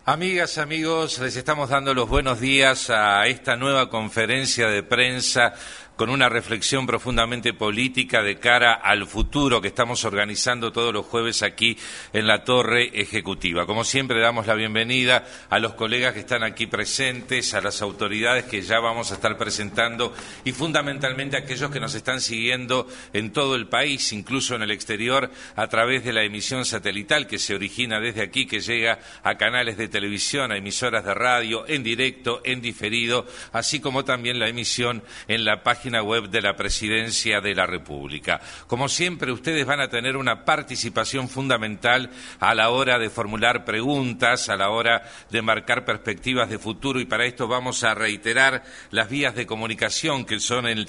Amigas, amigos, les estamos dando los buenos días a esta nueva conferencia de prensa con una reflexión profundamente política de cara al futuro que estamos organizando todos los jueves aquí en la Torre Ejecutiva. Como siempre, damos la bienvenida a los colegas que están aquí presentes, a las autoridades que ya vamos a estar presentando y fundamentalmente a aquellos que nos están siguiendo en todo el país, incluso en el exterior, a través de la emisión satelital que se origina desde aquí, que llega a canales de televisión, a emisoras de radio, en directo, en diferido, así como también la emisión en la página web de la Presidencia de la República. Como siempre, ustedes van a tener una participación fundamental a la hora de formular preguntas, a la hora de marcar perspectivas de futuro, y para esto vamos a reiterar las vías de comunicación, que son el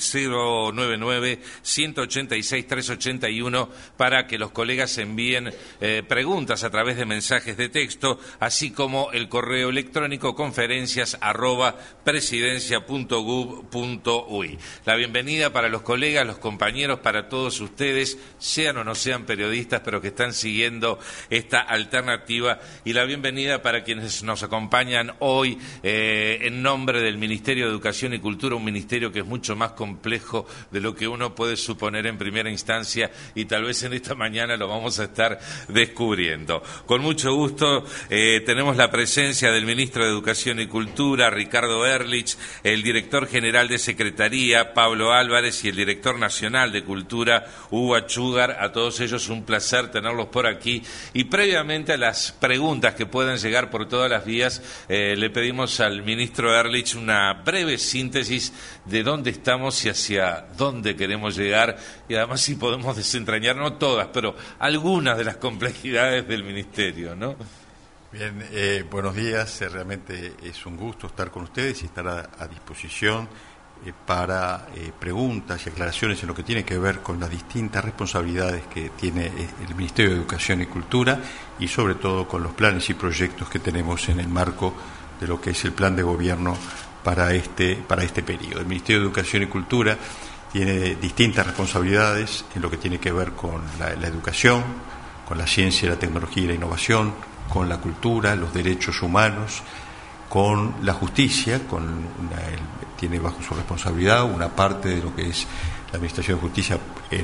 099-186-381, para que los colegas envíen preguntas a través de mensajes de texto, así como el correo electrónico conferencias@presidencia.gov.uy. La bienvenida para los colegas, los compañeros, para todos ustedes, sean o no sean periodistas, pero que están siguiendo esta alternativa, y la bienvenida para quienes nos acompañan hoy en nombre del Ministerio de Educación y Cultura, un ministerio que es mucho más complejo de lo que uno puede suponer en primera instancia, y tal vez en esta mañana lo vamos a estar descubriendo. Con mucho gusto tenemos la presencia del Ministro de Educación y Cultura, Ricardo Ehrlich, el Director General de Secretaría, Pablo Álvarez, y el Director Nacional de Cultura, Hugo Achúgar. A todos ellos un placer tenerlos por aquí. Y previamente a las preguntas que puedan llegar por todas las vías, le pedimos al Ministro Ehrlich una breve síntesis de dónde estamos y hacia dónde queremos llegar, y además si podemos desentrañar, no todas, pero algunas de las complejidades del Ministerio, ¿no? Bien, buenos días. Realmente es un gusto estar con ustedes y estar a disposición para preguntas y aclaraciones en lo que tiene que ver con las distintas responsabilidades que tiene el Ministerio de Educación y Cultura, y sobre todo con los planes y proyectos que tenemos en el marco de lo que es el plan de gobierno para este periodo. El Ministerio de Educación y Cultura tiene distintas responsabilidades en lo que tiene que ver con la educación, con la ciencia, la tecnología y la innovación, con la cultura, los derechos humanos, con la justicia, tiene bajo su responsabilidad una parte de lo que es la Administración de Justicia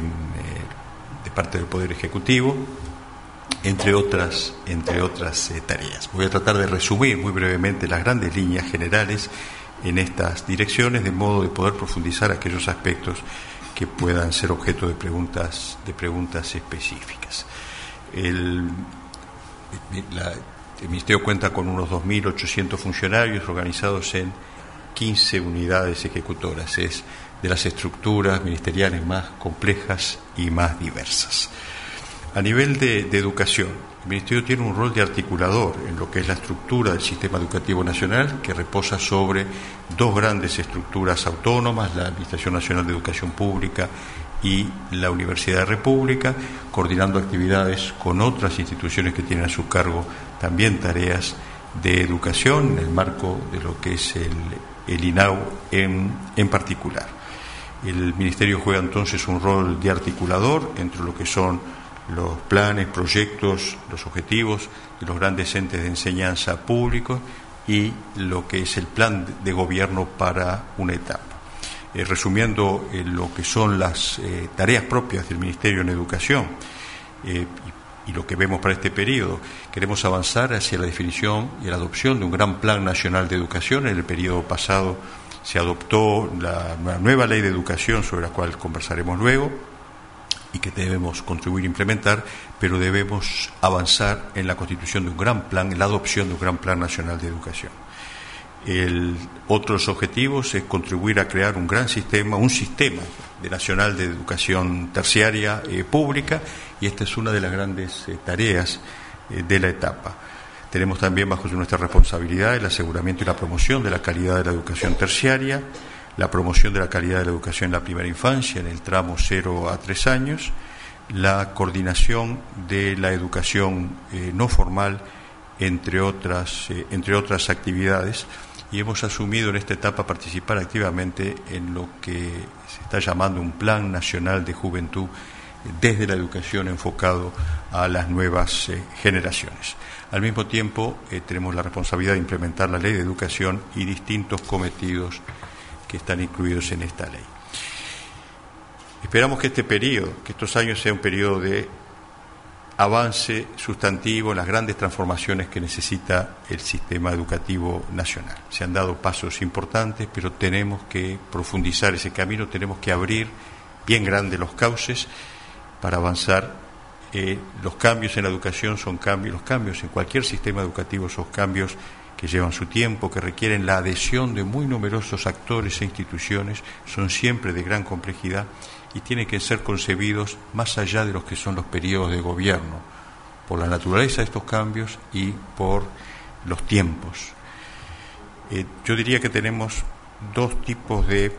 de parte del Poder Ejecutivo, entre otras tareas. Voy a tratar de resumir muy brevemente las grandes líneas generales en estas direcciones, de modo de poder profundizar aquellos aspectos que puedan ser objeto de preguntas específicas. El Ministerio cuenta con unos 2.800 funcionarios organizados en 15 unidades ejecutoras. Es de las estructuras ministeriales más complejas y más diversas. A nivel de educación, el Ministerio tiene un rol de articulador en lo que es la estructura del sistema educativo nacional, que reposa sobre dos grandes estructuras autónomas, la Administración Nacional de Educación Pública y la Universidad de República, coordinando actividades con otras instituciones que tienen a su cargo también tareas de educación, en el marco de lo que es el INAU en particular. El Ministerio juega entonces un rol de articulador entre lo que son los planes, proyectos, los objetivos de los grandes entes de enseñanza públicos y lo que es el plan de gobierno para una etapa. Resumiendo lo que son las tareas propias del Ministerio en Educación y lo que vemos para este periodo, queremos avanzar hacia la definición y la adopción de un gran Plan Nacional de Educación. En el periodo pasado se adoptó la nueva Ley de Educación, sobre la cual conversaremos luego, y que debemos contribuir a implementar, pero debemos avanzar en la constitución de un gran plan, en la adopción de un gran Plan Nacional de Educación. Otros objetivos es contribuir a crear un sistema nacional de educación terciaria pública, y esta es una de las grandes tareas de la etapa. Tenemos también bajo nuestra responsabilidad el aseguramiento y la promoción de la calidad de la educación terciaria, la promoción de la calidad de la educación en la primera infancia, en el tramo 0 a 3 años, la coordinación de la educación no formal, entre otras actividades, y hemos asumido en esta etapa participar activamente en lo que se está llamando un Plan Nacional de Juventud desde la educación enfocado a las nuevas generaciones. Al mismo tiempo, tenemos la responsabilidad de implementar la Ley de Educación y distintos cometidos que están incluidos en esta ley. Esperamos que este periodo, que estos años sea un periodo de avance sustantivo en las grandes transformaciones que necesita el sistema educativo nacional. Se han dado pasos importantes, pero tenemos que profundizar ese camino, tenemos que abrir bien grandes los cauces para avanzar. Los cambios en la educación son cambios, los cambios en cualquier sistema educativo son cambios que llevan su tiempo, que requieren la adhesión de muy numerosos actores e instituciones, son siempre de gran complejidad y tienen que ser concebidos más allá de los que son los periodos de gobierno, por la naturaleza de estos cambios y por los tiempos. Yo diría que tenemos dos tipos de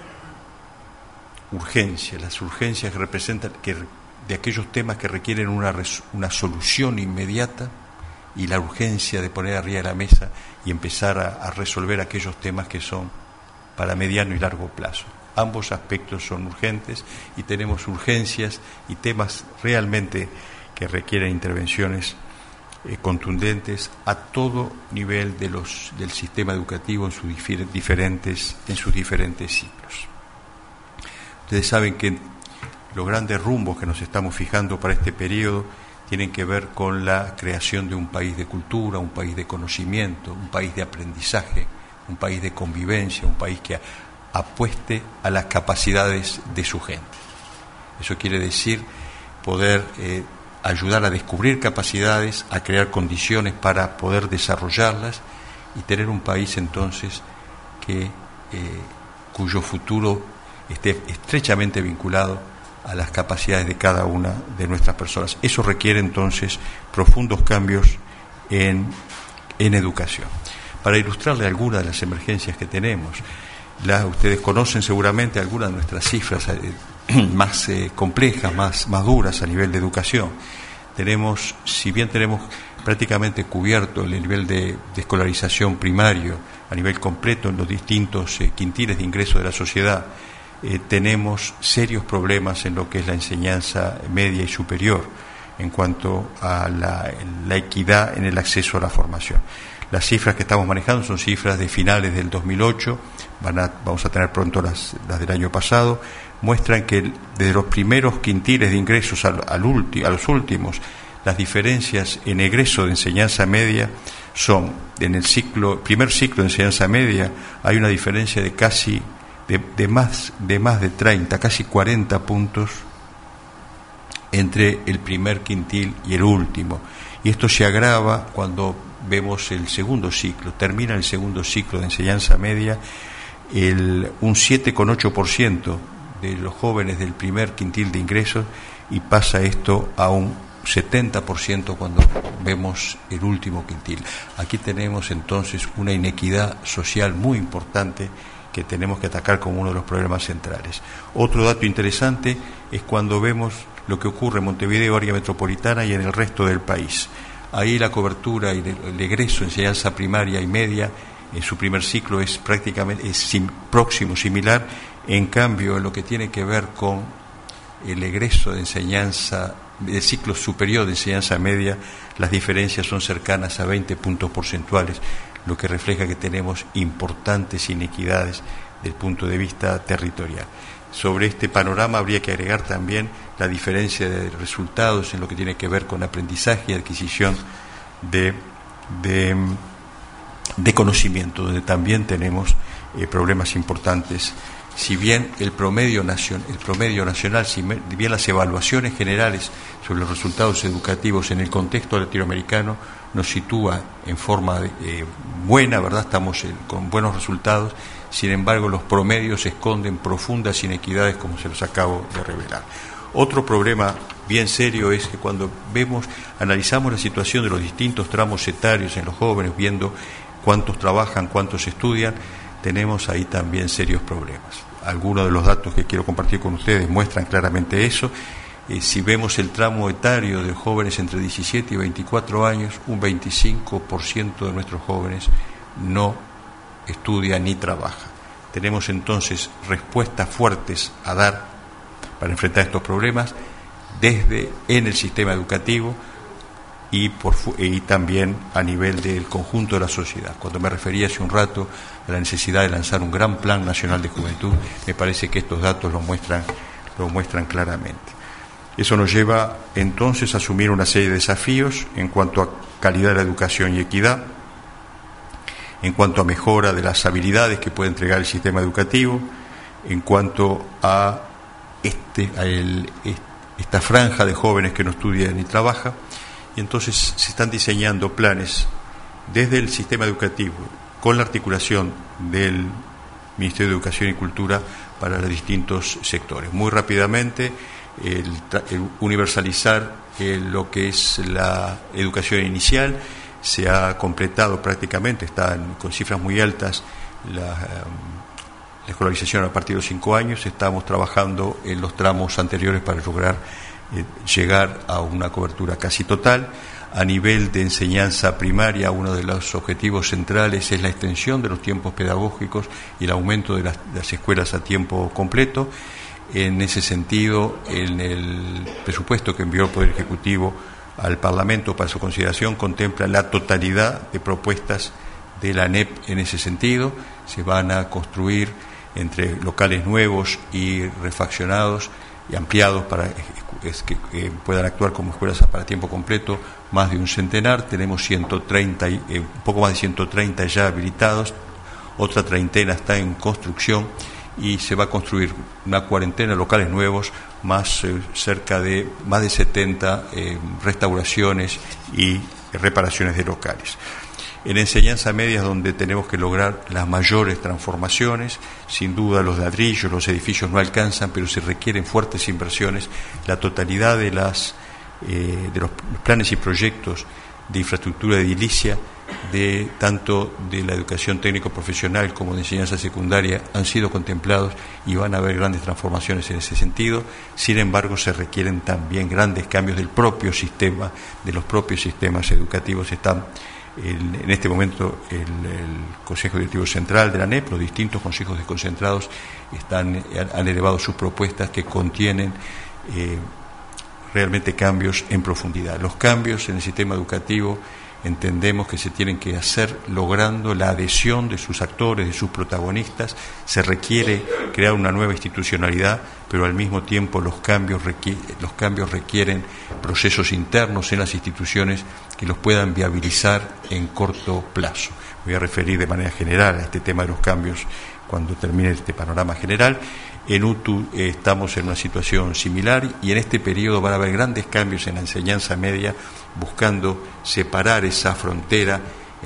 urgencias, las urgencias que representan de aquellos temas que requieren una solución inmediata y la urgencia de poner arriba de la mesa y empezar a resolver aquellos temas que son para mediano y largo plazo. Ambos aspectos son urgentes y tenemos urgencias y temas realmente que requieren intervenciones contundentes a todo nivel del sistema educativo en sus diferentes ciclos. Ustedes saben que los grandes rumbos que nos estamos fijando para este periodo tienen que ver con la creación de un país de cultura, un país de conocimiento, un país de aprendizaje, un país de convivencia, un país que apueste a las capacidades de su gente. Eso quiere decir poder ayudar a descubrir capacidades, a crear condiciones para poder desarrollarlas y tener un país entonces cuyo futuro esté estrechamente vinculado a las capacidades de cada una de nuestras personas. Eso requiere entonces profundos cambios en educación. Para ilustrarle algunas de las emergencias que tenemos, ustedes conocen seguramente algunas de nuestras cifras más complejas, más duras a nivel de educación. Si bien tenemos prácticamente cubierto el nivel de escolarización primario a nivel completo en los distintos quintiles de ingreso de la sociedad, tenemos serios problemas en lo que es la enseñanza media y superior en cuanto a la equidad en el acceso a la formación. Las cifras que estamos manejando son cifras de finales del 2008, vamos a tener pronto las del año pasado, muestran que desde los primeros quintiles de ingresos a los últimos, las diferencias en egreso de enseñanza media son, en el primer ciclo de enseñanza media, hay una diferencia de casi de más de 30, casi 40 puntos entre el primer quintil y el último. Y esto se agrava cuando vemos el segundo ciclo. Termina el segundo ciclo de enseñanza media, un 7,8% de los jóvenes del primer quintil de ingresos, y pasa esto a un 70% cuando vemos el último quintil. Aquí tenemos entonces una inequidad social muy importante que tenemos que atacar como uno de los problemas centrales. Otro dato interesante es cuando vemos lo que ocurre en Montevideo, área metropolitana, y en el resto del país. Ahí la cobertura y el egreso de enseñanza primaria y media en su primer ciclo es prácticamente próximo, similar. En cambio, en lo que tiene que ver con el egreso de enseñanza, del ciclo superior de enseñanza media, las diferencias son cercanas a 20 puntos porcentuales, lo que refleja que tenemos importantes inequidades del punto de vista territorial. Sobre este panorama habría que agregar también la diferencia de resultados en lo que tiene que ver con aprendizaje y adquisición de conocimiento, donde también tenemos problemas importantes. Si bien el promedio nacional, si bien las evaluaciones generales sobre los resultados educativos en el contexto latinoamericano nos sitúa en forma buena, ¿verdad? Estamos con buenos resultados. Sin embargo, los promedios esconden profundas inequidades, como se los acabo de revelar. Otro problema bien serio es que cuando analizamos la situación de los distintos tramos etarios en los jóvenes, viendo cuántos trabajan, cuántos estudian, tenemos ahí también serios problemas. Algunos de los datos que quiero compartir con ustedes muestran claramente eso. Si vemos el tramo etario de jóvenes entre 17 y 24 años, un 25% de nuestros jóvenes no estudia ni trabaja. Tenemos entonces respuestas fuertes a dar para enfrentar estos problemas en el sistema educativo, y también a nivel del conjunto de la sociedad. Cuando me refería hace un rato a la necesidad de lanzar un gran plan nacional de juventud, me parece que estos datos lo muestran claramente. Eso nos lleva entonces a asumir una serie de desafíos en cuanto a calidad de la educación y equidad, en cuanto a mejora de las habilidades que puede entregar el sistema educativo, en cuanto a esta franja de jóvenes que no estudian ni trabajan, y entonces se están diseñando planes desde el sistema educativo con la articulación del Ministerio de Educación y Cultura para los distintos sectores. Muy rápidamente, el universalizar lo que es la educación inicial. Se ha completado prácticamente, están con cifras muy altas, la escolarización a partir de los 5 años. Estamos trabajando en los tramos anteriores para lograr llegar a una cobertura casi total. A nivel de enseñanza primaria, uno de los objetivos centrales es la extensión de los tiempos pedagógicos y el aumento de las escuelas a tiempo completo. En ese sentido, en el presupuesto que envió el Poder Ejecutivo al Parlamento para su consideración, contempla la totalidad de propuestas de la ANEP en ese sentido. Se van a construir entre locales nuevos y refaccionados y ampliados para que puedan actuar como escuelas para tiempo completo, más de un centenar. Tenemos 130, un poco más de 130 ya habilitados, otra treintena está en construcción y se va a construir una cuarentena de locales nuevos, más cerca de más de 70 restauraciones y reparaciones de locales. En enseñanza media es donde tenemos que lograr las mayores transformaciones. Sin duda los ladrillos, los edificios no alcanzan, pero se requieren fuertes inversiones. La totalidad de los planes y proyectos de infraestructura edilicia, tanto de la educación técnico-profesional como de enseñanza secundaria, han sido contemplados y van a haber grandes transformaciones en ese sentido. Sin embargo, se requieren también grandes cambios del propio sistema, de los propios sistemas educativos. En este momento el Consejo Directivo Central de la ANEP, los distintos consejos desconcentrados han elevado sus propuestas que contienen realmente cambios en profundidad. Los cambios en el sistema educativo entendemos que se tienen que hacer logrando la adhesión de sus actores, de sus protagonistas. Se requiere crear una nueva institucionalidad, pero al mismo tiempo los cambios requieren procesos internos en las instituciones que los puedan viabilizar en corto plazo. Voy a referir de manera general a este tema de los cambios cuando termine este panorama general. En UTU estamos en una situación similar y en este periodo van a haber grandes cambios en la enseñanza media, buscando separar esa frontera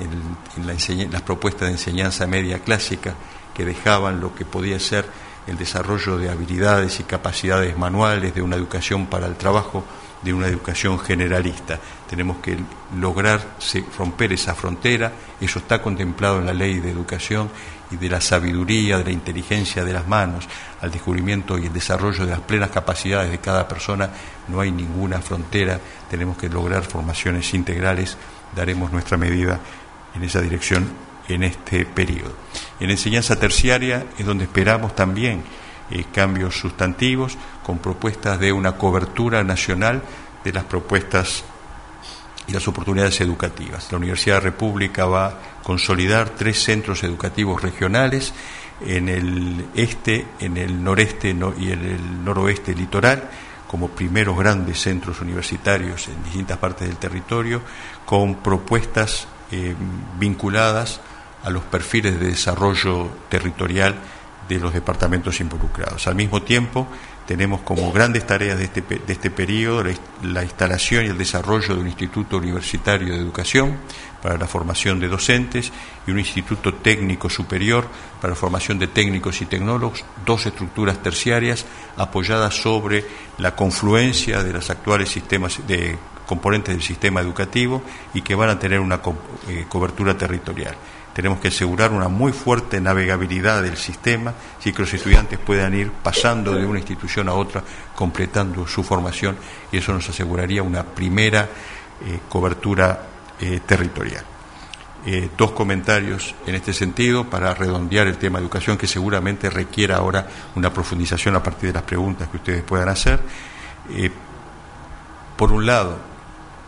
en las propuestas de enseñanza media clásica que dejaban lo que podía ser el desarrollo de habilidades y capacidades manuales, de una educación para el trabajo, de una educación generalista. Tenemos que lograr romper esa frontera. Eso está contemplado en la Ley de Educación, y de la sabiduría, de la inteligencia de las manos al descubrimiento y el desarrollo de las plenas capacidades de cada persona. No hay ninguna frontera. Tenemos que lograr formaciones integrales. Daremos nuestra medida en esa dirección en este periodo. En enseñanza terciaria es donde esperamos también cambios sustantivos, con propuestas de una cobertura nacional de las propuestas y las oportunidades educativas. La Universidad República va a consolidar 3 centros educativos regionales en el este, en el noreste y en el noroeste litoral, como primeros grandes centros universitarios en distintas partes del territorio, con propuestas vinculadas a los perfiles de desarrollo territorial de los departamentos involucrados. Al mismo tiempo, tenemos como grandes tareas de este periodo la instalación y el desarrollo de un instituto universitario de educación para la formación de docentes y un instituto técnico superior para la formación de técnicos y tecnólogos, 2 estructuras terciarias apoyadas sobre la confluencia de los actuales sistemas de componentes del sistema educativo y que van a tener una cobertura territorial. Tenemos que asegurar una muy fuerte navegabilidad del sistema, así que los estudiantes puedan ir pasando de una institución a otra, completando su formación, y eso nos aseguraría una primera cobertura territorial. 2 comentarios en este sentido para redondear el tema de educación, que seguramente requiera ahora una profundización a partir de las preguntas que ustedes puedan hacer. Por un lado,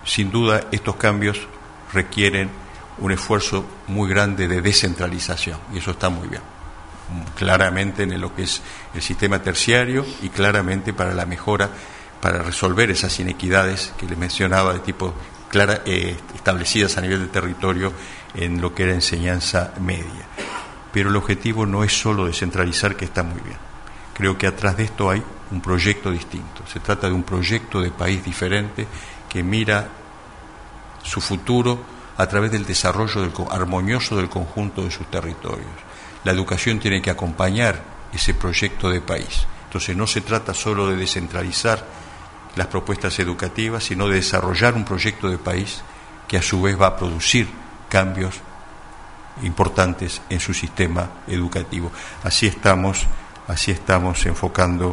sin duda estos cambios requieren un esfuerzo muy grande de descentralización, y eso está muy bien, claramente en lo que es el sistema terciario y claramente para la mejora, para resolver esas inequidades que les mencionaba de tipo establecidas a nivel de territorio en lo que era enseñanza media. Pero el objetivo no es solo descentralizar, que está muy bien. Creo que atrás de esto hay un proyecto distinto. Se trata de un proyecto de país diferente que mira su futuro a través del desarrollo armonioso del conjunto de sus territorios. La educación tiene que acompañar ese proyecto de país. Entonces no se trata solo de descentralizar las propuestas educativas, sino de desarrollar un proyecto de país que a su vez va a producir cambios importantes en su sistema educativo. Así estamos enfocando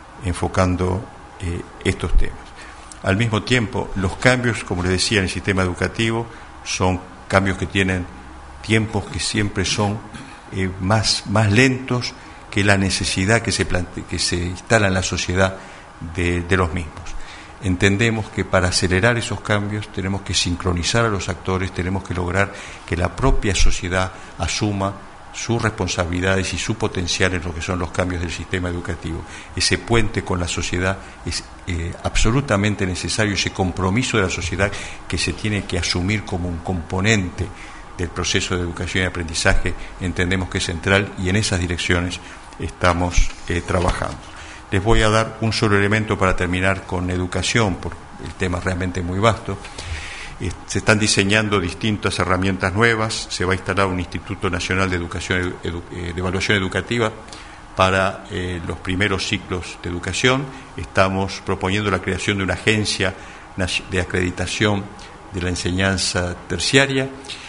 estos temas. Al mismo tiempo, los cambios, como les decía, en el sistema educativo son cambios que tienen tiempos que siempre son más lentos que la necesidad que se instala en la sociedad de los mismos. Entendemos que para acelerar esos cambios tenemos que sincronizar a los actores, tenemos que lograr que la propia sociedad asuma sus responsabilidades y su potencial en lo que son los cambios del sistema educativo. Ese puente con la sociedad es absolutamente necesario, ese compromiso de la sociedad que se tiene que asumir como un componente del proceso de educación y aprendizaje, entendemos que es central, y en esas direcciones estamos trabajando. Les voy a dar un solo elemento para terminar con educación, porque el tema es realmente muy vasto. Se están diseñando distintas herramientas nuevas, se va a instalar un Instituto Nacional de de Evaluación Educativa para los primeros ciclos de educación. Estamos proponiendo la creación de una agencia de acreditación de la enseñanza terciaria,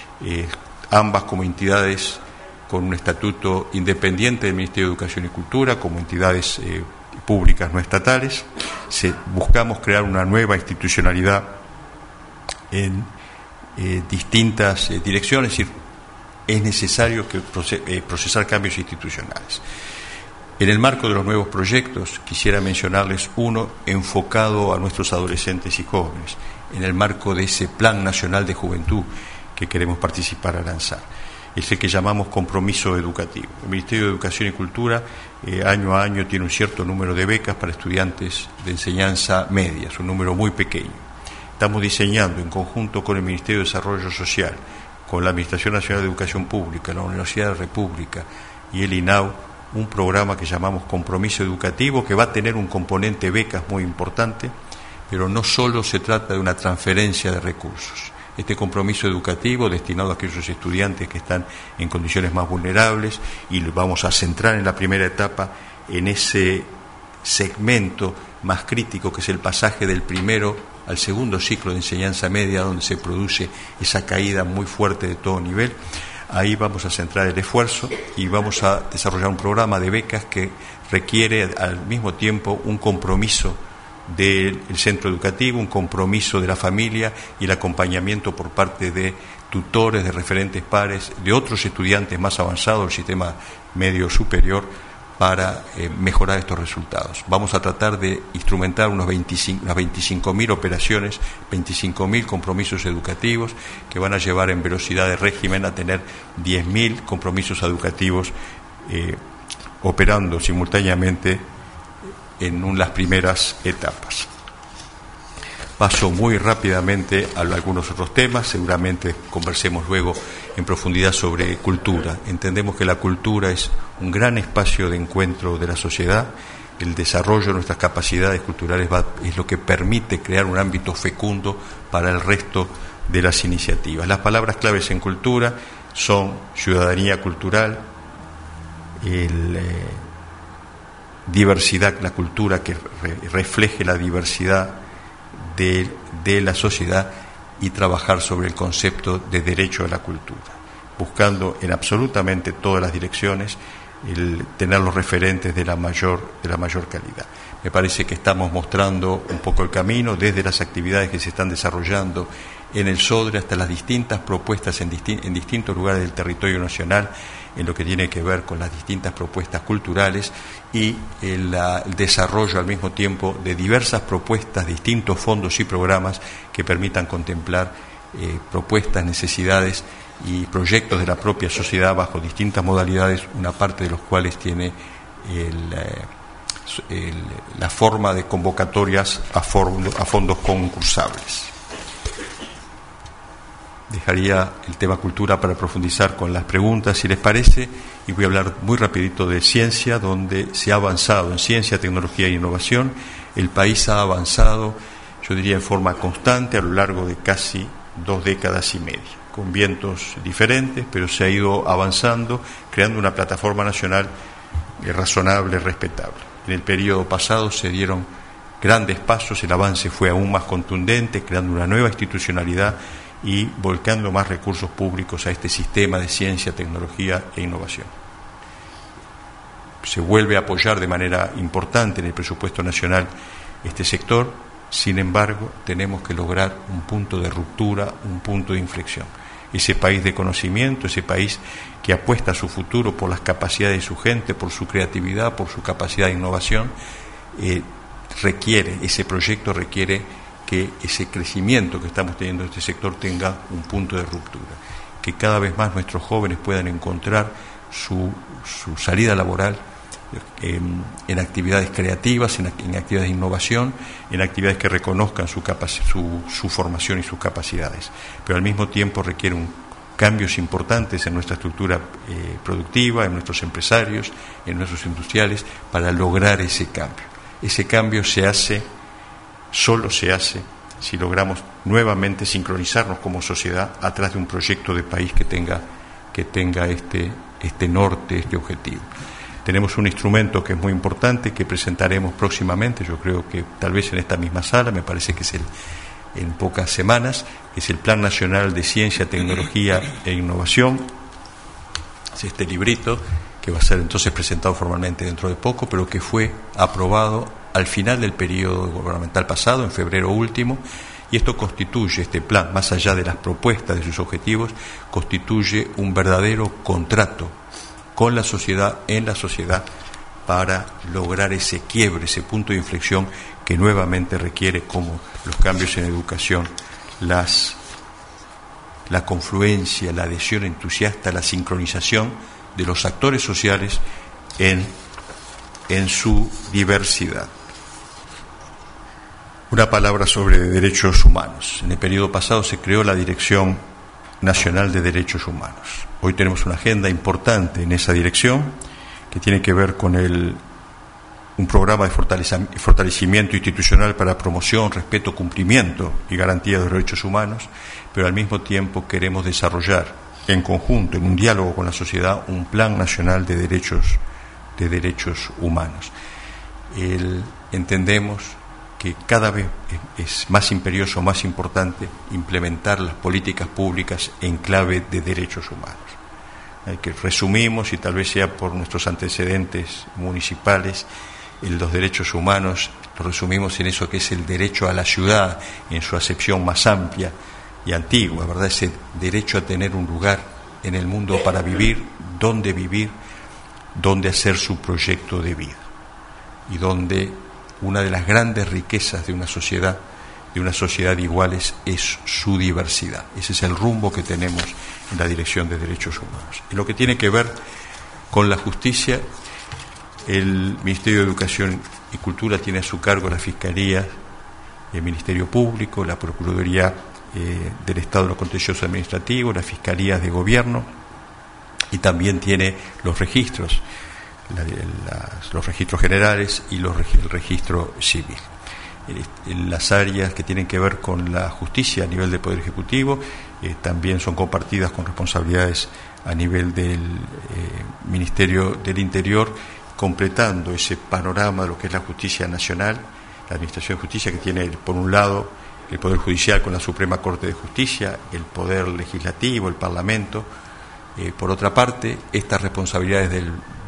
ambas como entidades con un estatuto independiente del Ministerio de Educación y Cultura, como entidades públicas no estatales. Buscamos crear una nueva institucionalidad en distintas direcciones, es decir, es necesario procesar cambios institucionales. En el marco de los nuevos proyectos, quisiera mencionarles uno enfocado a nuestros adolescentes y jóvenes, en el marco de ese Plan Nacional de Juventud que queremos participar a lanzar. Es el que llamamos compromiso educativo. El Ministerio de Educación y Cultura año a año tiene un cierto número de becas para estudiantes de enseñanza media, es un número muy pequeño. Estamos diseñando en conjunto con el Ministerio de Desarrollo Social, con la Administración Nacional de Educación Pública, la Universidad de la República y el INAU, un programa que llamamos Compromiso Educativo, que va a tener un componente becas muy importante, pero no solo se trata de una transferencia de recursos. Este compromiso educativo destinado a aquellos estudiantes que están en condiciones más vulnerables, y lo vamos a centrar en la primera etapa en ese segmento más crítico que es el pasaje del primero al segundo ciclo de enseñanza media, donde se produce esa caída muy fuerte de todo nivel. Ahí vamos a centrar el esfuerzo y vamos a desarrollar un programa de becas que requiere al mismo tiempo un compromiso del centro educativo, un compromiso de la familia y el acompañamiento por parte de tutores, de referentes pares, de otros estudiantes más avanzados del sistema medio superior, para mejorar estos resultados. Vamos a tratar de instrumentar unas 25.000 operaciones, 25.000 compromisos educativos que van a llevar en velocidad de régimen a tener 10.000 compromisos educativos operando simultáneamente en las primeras etapas. Paso muy rápidamente a algunos otros temas, seguramente conversemos luego en profundidad sobre cultura. Entendemos que la cultura es un gran espacio de encuentro de la sociedad, el desarrollo de nuestras capacidades culturales es lo que permite crear un ámbito fecundo para el resto de las iniciativas. Las palabras claves en cultura son ciudadanía cultural, diversidad, la cultura que refleje la diversidad de la sociedad, y trabajar sobre el concepto de derecho a la cultura, buscando en absolutamente todas las direcciones el tener los referentes de la mayor calidad. Me parece que estamos mostrando un poco el camino desde las actividades que se están desarrollando en el SODRE hasta las distintas propuestas en distintos lugares del territorio nacional, en lo que tiene que ver con las distintas propuestas culturales y el desarrollo al mismo tiempo de diversas propuestas, distintos fondos y programas que permitan contemplar propuestas, necesidades y proyectos de la propia sociedad bajo distintas modalidades, una parte de los cuales tiene la forma de convocatorias a fondos concursables. Dejaría el tema cultura para profundizar con las preguntas, si les parece, y voy a hablar muy rapidito de ciencia, donde se ha avanzado en ciencia, tecnología e innovación. El país ha avanzado, yo diría, en forma constante a lo largo de casi 2 décadas y media, con vientos diferentes, pero se ha ido avanzando, creando una plataforma nacional razonable, respetable. En el periodo pasado se dieron grandes pasos, el avance fue aún más contundente, creando una nueva institucionalidad y volcando más recursos públicos a este sistema de ciencia, tecnología e innovación. Se vuelve a apoyar de manera importante en el presupuesto nacional este sector. Sin embargo, tenemos que lograr un punto de ruptura, un punto de inflexión. Ese país de conocimiento, ese país que apuesta a su futuro por las capacidades de su gente, por su creatividad, por su capacidad de innovación, ese proyecto requiere que ese crecimiento que estamos teniendo en este sector tenga un punto de ruptura, que cada vez más nuestros jóvenes puedan encontrar su salida laboral en actividades creativas, en actividades de innovación, en actividades que reconozcan su formación y sus capacidades, pero al mismo tiempo requiere cambios importantes en nuestra estructura productiva, en nuestros empresarios, en nuestros industriales, para lograr ese cambio. Ese cambio solo se hace si logramos nuevamente sincronizarnos como sociedad atrás de un proyecto de país que tenga este norte, este objetivo. Tenemos un instrumento que es muy importante, que presentaremos próximamente, yo creo que tal vez en esta misma sala, me parece que es en pocas semanas, es el Plan Nacional de Ciencia, Tecnología e Innovación. Es este librito que va a ser entonces presentado formalmente dentro de poco, pero que fue aprobado al final del periodo gubernamental pasado, en febrero último, y esto constituye, este plan, más allá de las propuestas, de sus objetivos, constituye un verdadero contrato con la sociedad, en la sociedad, para lograr ese quiebre, ese punto de inflexión que nuevamente requiere, como los cambios en educación, la confluencia, la adhesión entusiasta, la sincronización de los actores sociales en su diversidad. Una palabra sobre derechos humanos. En el periodo pasado se creó la Dirección Nacional de Derechos Humanos. Hoy tenemos una agenda importante en esa dirección que tiene que ver con un programa de fortalecimiento institucional para promoción, respeto, cumplimiento y garantía de los derechos humanos, pero al mismo tiempo queremos desarrollar en conjunto, en un diálogo con la sociedad, un plan nacional de derechos humanos. Entendemos que cada vez es más imperioso, más importante implementar las políticas públicas en clave de derechos humanos. Que resumimos, y tal vez sea por nuestros antecedentes municipales, los derechos humanos los resumimos en eso que es el derecho a la ciudad, en su acepción más amplia y antigua, ¿verdad? Ese derecho a tener un lugar en el mundo para vivir, donde hacer su proyecto de vida, y donde una de las grandes riquezas de una sociedad de iguales, es su diversidad. Ese es el rumbo que tenemos en la Dirección de Derechos Humanos. En lo que tiene que ver con la justicia, el Ministerio de Educación y Cultura tiene a su cargo la Fiscalía, el Ministerio Público, la Procuraduría del Estado de lo Contencioso Administrativo, las Fiscalías de Gobierno, y también tiene los registros, los registros generales y el registro civil. En las áreas que tienen que ver con la justicia a nivel del Poder Ejecutivo también son compartidas con responsabilidades a nivel del Ministerio del Interior, completando ese panorama de lo que es la justicia nacional, la Administración de Justicia, que tiene por un lado el Poder Judicial con la Suprema Corte de Justicia, el Poder Legislativo, el Parlamento. Por otra parte, estas responsabilidades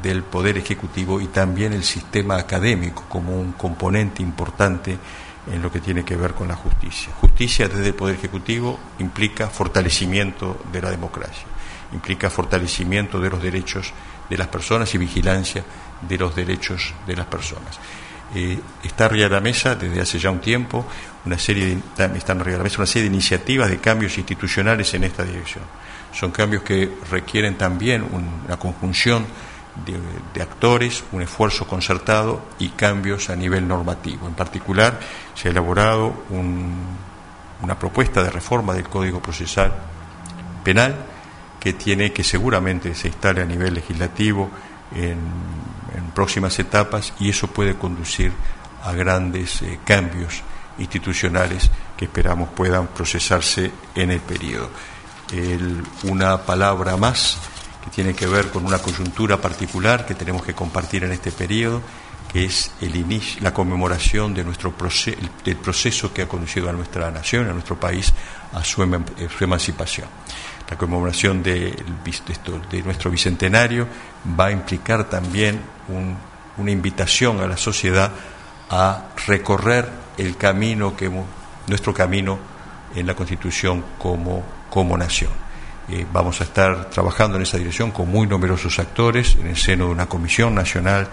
del Poder Ejecutivo y también el sistema académico como un componente importante en lo que tiene que ver con la justicia. Justicia desde el Poder Ejecutivo implica fortalecimiento de la democracia, implica fortalecimiento de los derechos de las personas y vigilancia de los derechos de las personas. Está arriba de la mesa desde hace ya un tiempo están arriba de la mesa una serie de iniciativas de cambios institucionales en esta dirección. Son cambios que requieren también una conjunción de actores, un esfuerzo concertado y cambios a nivel normativo. En particular, se ha elaborado una propuesta de reforma del Código Procesal Penal que seguramente se instale a nivel legislativo en próximas etapas, y eso puede conducir a grandes cambios institucionales que esperamos puedan procesarse en el periodo. Una palabra más que tiene que ver con una coyuntura particular que tenemos que compartir en este periodo, que es la conmemoración de del proceso que ha conducido a nuestra nación, a nuestro país, a su emancipación. La conmemoración de nuestro bicentenario va a implicar también una invitación a la sociedad a recorrer nuestro camino en la Constitución como nación. Vamos a estar trabajando en esa dirección con muy numerosos actores en el seno de una comisión nacional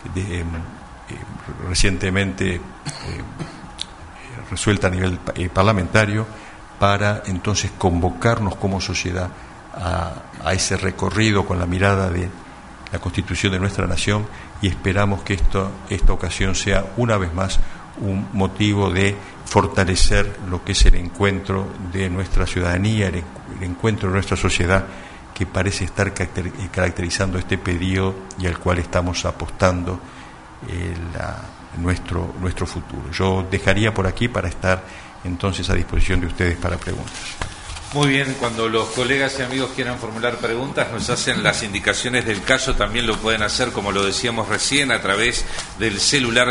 recientemente resuelta a nivel parlamentario, para entonces convocarnos como sociedad a ese recorrido con la mirada de la Constitución de nuestra nación, y esperamos que esta ocasión sea una vez más un motivo de fortalecer lo que es el encuentro de nuestra ciudadanía, el encuentro de nuestra sociedad, que parece estar caracterizando este periodo y al cual estamos apostando nuestro futuro. Yo dejaría por aquí para estar entonces a disposición de ustedes para preguntas. Muy bien, cuando los colegas y amigos quieran formular preguntas, nos hacen las indicaciones del caso. También lo pueden hacer, como lo decíamos recién, a través del celular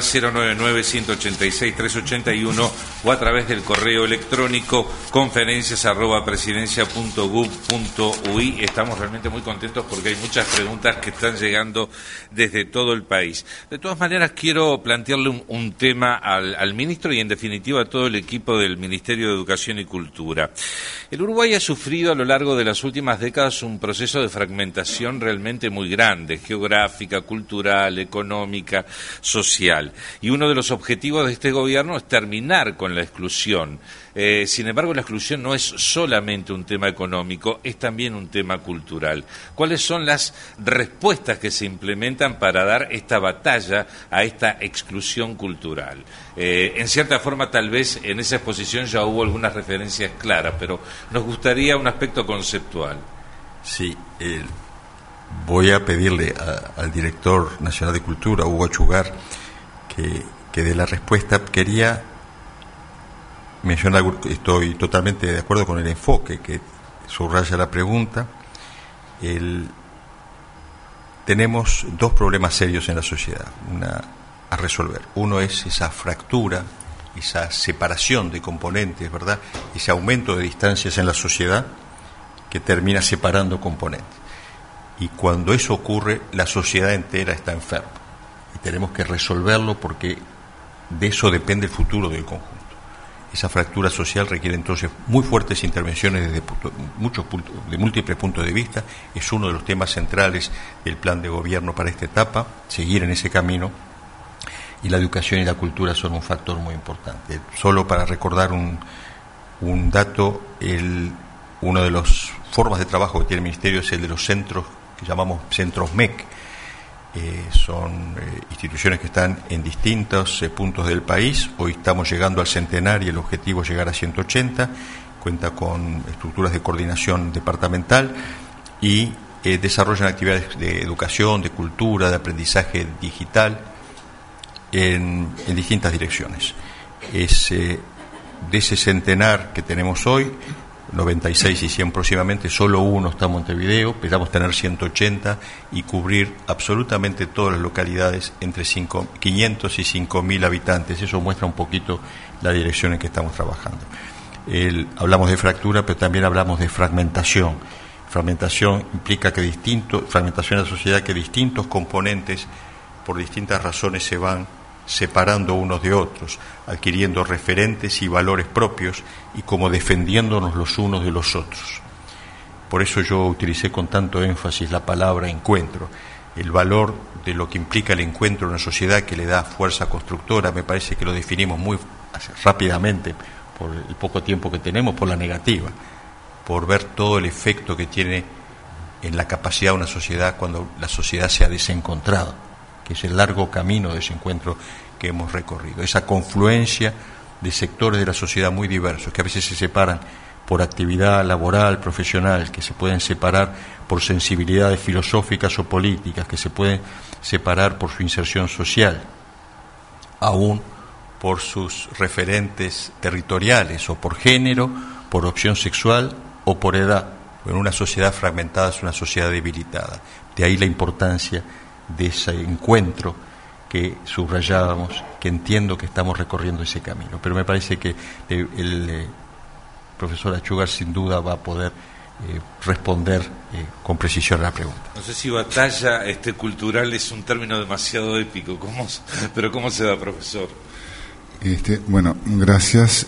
099-186-381 o a través del correo electrónico conferencias@presidencia.gov.uy. Estamos realmente muy contentos porque hay muchas preguntas que están llegando desde todo el país. De todas maneras, quiero plantearle un tema al ministro y, en definitiva, a todo el equipo del Ministerio de Educación y Cultura. El Uruguay ha sufrido a lo largo de las últimas décadas un proceso de fragmentación realmente muy grande, geográfica, cultural, económica, social. Y uno de los objetivos de este gobierno es terminar con la exclusión. Sin embargo, la exclusión no es solamente un tema económico, es también un tema cultural. ¿Cuáles son las respuestas que se implementan para dar esta batalla a esta exclusión cultural? En cierta forma, tal vez en esa exposición ya hubo algunas referencias claras, pero nos gustaría un aspecto conceptual. Sí, voy a pedirle al director nacional de Cultura, Hugo Achugar, que dé la respuesta. Quería mencionar, estoy totalmente de acuerdo con el enfoque que subraya la pregunta. Tenemos dos problemas serios en la sociedad a resolver. Uno es esa fractura, esa separación de componentes, ¿verdad? Ese aumento de distancias en la sociedad que termina separando componentes. Y cuando eso ocurre, la sociedad entera está enferma. Y tenemos que resolverlo, porque de eso depende el futuro del conjunto. Esa fractura social requiere entonces muy fuertes intervenciones de múltiples puntos de vista. Es uno de los temas centrales del plan de gobierno para esta etapa, seguir en ese camino, y la educación y la cultura son un factor muy importante. Solo para recordar un dato, una de las formas de trabajo que tiene el Ministerio es el de los centros que llamamos centros MEC. Son instituciones que están en distintos puntos del país. Hoy estamos llegando al centenario, el objetivo es llegar a 180, cuenta con estructuras de coordinación departamental y desarrollan actividades de educación, de cultura, de aprendizaje digital en distintas direcciones. De ese centenar que tenemos hoy, 96 y 100 próximamente, solo uno está en Montevideo. Esperamos tener 180 y cubrir absolutamente todas las localidades entre 500 y 5.000 habitantes. Eso muestra un poquito la dirección en que estamos trabajando. Hablamos de fractura, pero también hablamos de fragmentación. Fragmentación implica fragmentación de la sociedad, que distintos componentes, por distintas razones, se van separando unos de otros, adquiriendo referentes y valores propios y como defendiéndonos los unos de los otros. Por eso yo utilicé con tanto énfasis la palabra encuentro. El valor de lo que implica el encuentro en una sociedad, que le da fuerza constructora, me parece que lo definimos muy rápidamente, por el poco tiempo que tenemos, por la negativa, por ver todo el efecto que tiene en la capacidad de una sociedad cuando la sociedad se ha desencontrado, que es el largo camino de desencuentro que hemos recorrido, esa confluencia de sectores de la sociedad muy diversos, que a veces se separan por actividad laboral, profesional, que se pueden separar por sensibilidades filosóficas o políticas, que se pueden separar por su inserción social, aún por sus referentes territoriales, o por género, por opción sexual o por edad. En una sociedad fragmentada es una sociedad debilitada. De ahí la importancia de ese encuentro que subrayábamos, que entiendo que estamos recorriendo ese camino. Pero me parece que el profesor Achúcar sin duda va a poder responder con precisión a la pregunta. No sé si batalla cultural es un término demasiado épico, pero ¿cómo se da, profesor? Bueno, gracias.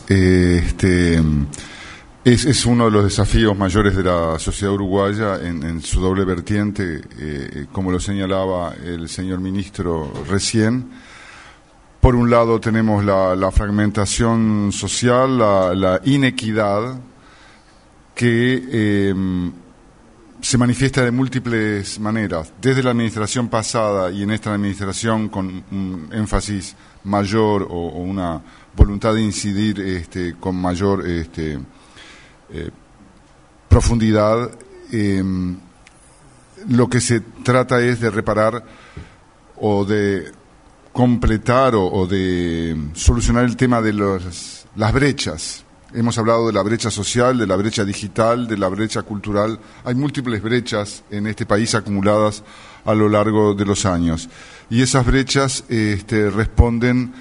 Es uno de los desafíos mayores de la sociedad uruguaya en su doble vertiente, como lo señalaba el señor ministro recién. Por un lado tenemos la fragmentación social, la inequidad, que se manifiesta de múltiples maneras, desde la administración pasada y en esta administración con un énfasis mayor o una voluntad de incidir con mayor profundidad. Lo que se trata es de reparar o de completar o de solucionar el tema de las brechas. Hemos hablado de la brecha social, de la brecha digital, de la brecha cultural. Hay múltiples brechas en este país acumuladas a lo largo de los años. Y esas brechas responden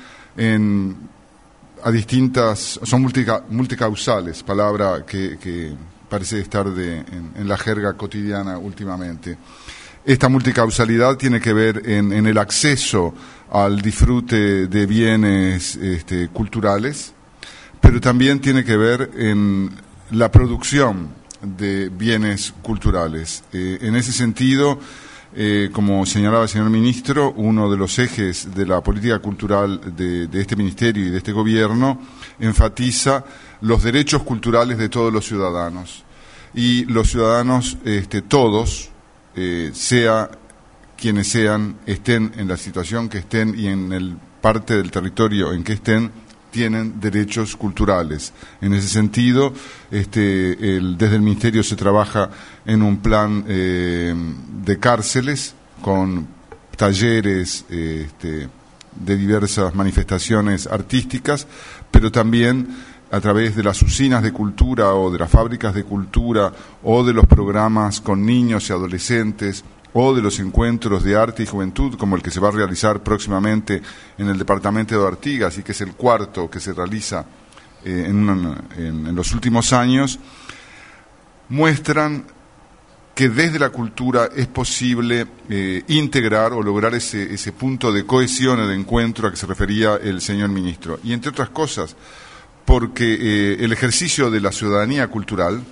a distintas, son multicausales, palabra que parece estar en la jerga cotidiana últimamente. Esta multicausalidad tiene que ver en el acceso al disfrute de bienes culturales, pero también tiene que ver en la producción de bienes culturales. En ese sentido, como señalaba el señor ministro, uno de los ejes de la política cultural de este ministerio y de este gobierno enfatiza los derechos culturales de todos los ciudadanos. Y los ciudadanos, todos, sea quienes sean, estén en la situación que estén y en el parte del territorio en que estén, tienen derechos culturales. En ese sentido, desde el Ministerio se trabaja en un plan de cárceles con talleres de diversas manifestaciones artísticas, pero también a través de las usinas de cultura o de las fábricas de cultura o de los programas con niños y adolescentes o de los encuentros de arte y juventud, como el que se va a realizar próximamente en el departamento de Artigas y que es el cuarto que se realiza en los últimos años, muestran que desde la cultura es posible integrar o lograr ese punto de cohesión o de encuentro a que se refería el señor ministro. Y entre otras cosas, porque el ejercicio de la ciudadanía cultural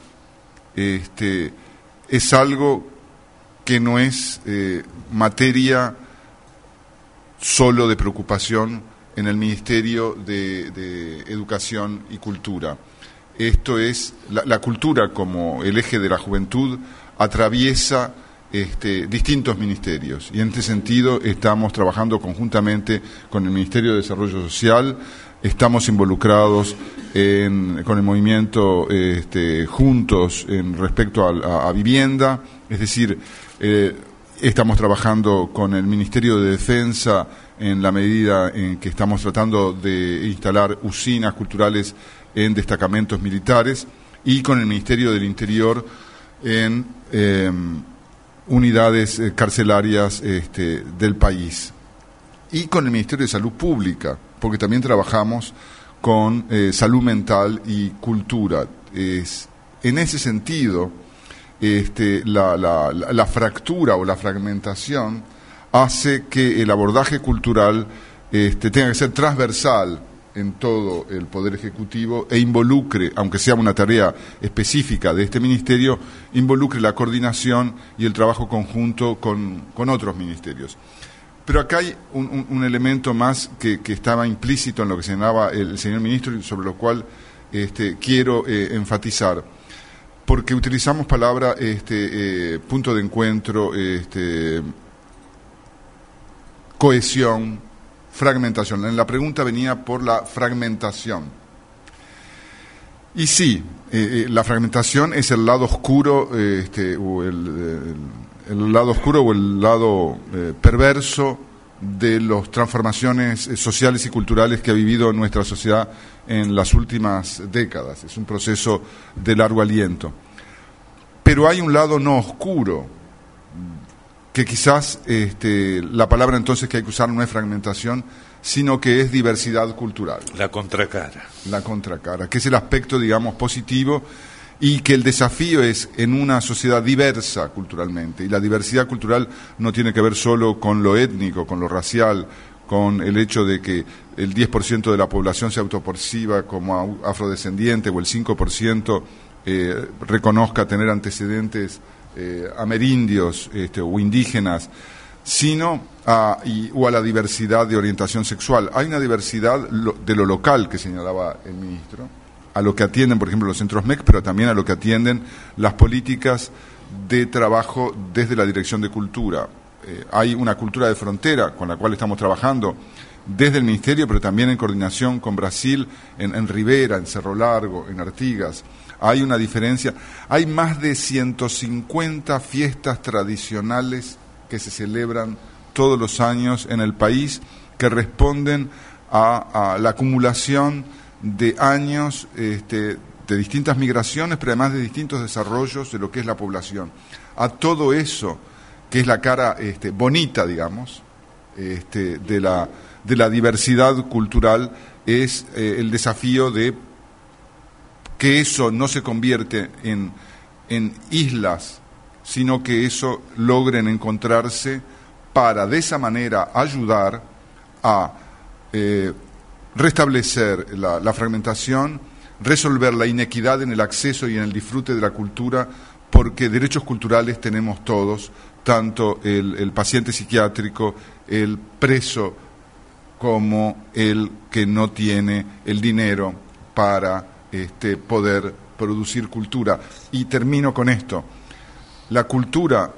es algo que no es materia solo de preocupación en el Ministerio de Educación y Cultura. Esto es, la cultura como el eje de la juventud atraviesa distintos ministerios y en este sentido estamos trabajando conjuntamente con el Ministerio de Desarrollo Social, estamos involucrados con el movimiento Juntos en respecto a vivienda, es decir, estamos trabajando con el Ministerio de Defensa en la medida en que estamos tratando de instalar usinas culturales en destacamentos militares y con el Ministerio del Interior en unidades carcelarias del país y con el Ministerio de Salud Pública, porque también trabajamos con salud mental y cultura. En ese sentido, la fractura o la fragmentación hace que el abordaje cultural tenga que ser transversal en todo el Poder Ejecutivo e involucre, aunque sea una tarea específica de este ministerio, involucre la coordinación y el trabajo conjunto con otros ministerios. Pero acá hay un elemento más que estaba implícito en lo que señalaba el señor ministro y sobre lo cual quiero enfatizar, porque utilizamos palabra punto de encuentro, cohesión, fragmentación. En la pregunta venía por la fragmentación. Y sí, la fragmentación es el lado oscuro, o el lado oscuro o el lado perverso de las transformaciones sociales y culturales que ha vivido nuestra sociedad en las últimas décadas. Es un proceso de largo aliento. Pero hay un lado no oscuro, que quizás la palabra entonces que hay que usar no es fragmentación, sino que es diversidad cultural. La contracara. La contracara, que es el aspecto, digamos, positivo, y que el desafío es en una sociedad diversa culturalmente, y la diversidad cultural no tiene que ver solo con lo étnico, con lo racial, con el hecho de que el 10% de la población se autoperciba como afrodescendiente o el 5% reconozca tener antecedentes amerindios o indígenas, sino o a la diversidad de orientación sexual. Hay una diversidad de lo local que señalaba el ministro, a lo que atienden, por ejemplo, los centros MEC, pero también a lo que atienden las políticas de trabajo desde la Dirección de Cultura. Hay una cultura de frontera con la cual estamos trabajando desde el Ministerio, pero también en coordinación con Brasil, en Rivera, en Cerro Largo, en Artigas. Hay una diferencia. Hay más de 150 fiestas tradicionales que se celebran todos los años en el país, que responden a la acumulación de años de distintas migraciones, pero además de distintos desarrollos de lo que es la población. A todo eso, que es la cara bonita, digamos, de la diversidad cultural, es el desafío de que eso no se convierte en islas, sino que eso logren encontrarse para de esa manera ayudar a restablecer la fragmentación, resolver la inequidad en el acceso y en el disfrute de la cultura, porque derechos culturales tenemos todos, tanto el paciente psiquiátrico, el preso, como el que no tiene el dinero para poder producir cultura. Y termino con esto. La cultura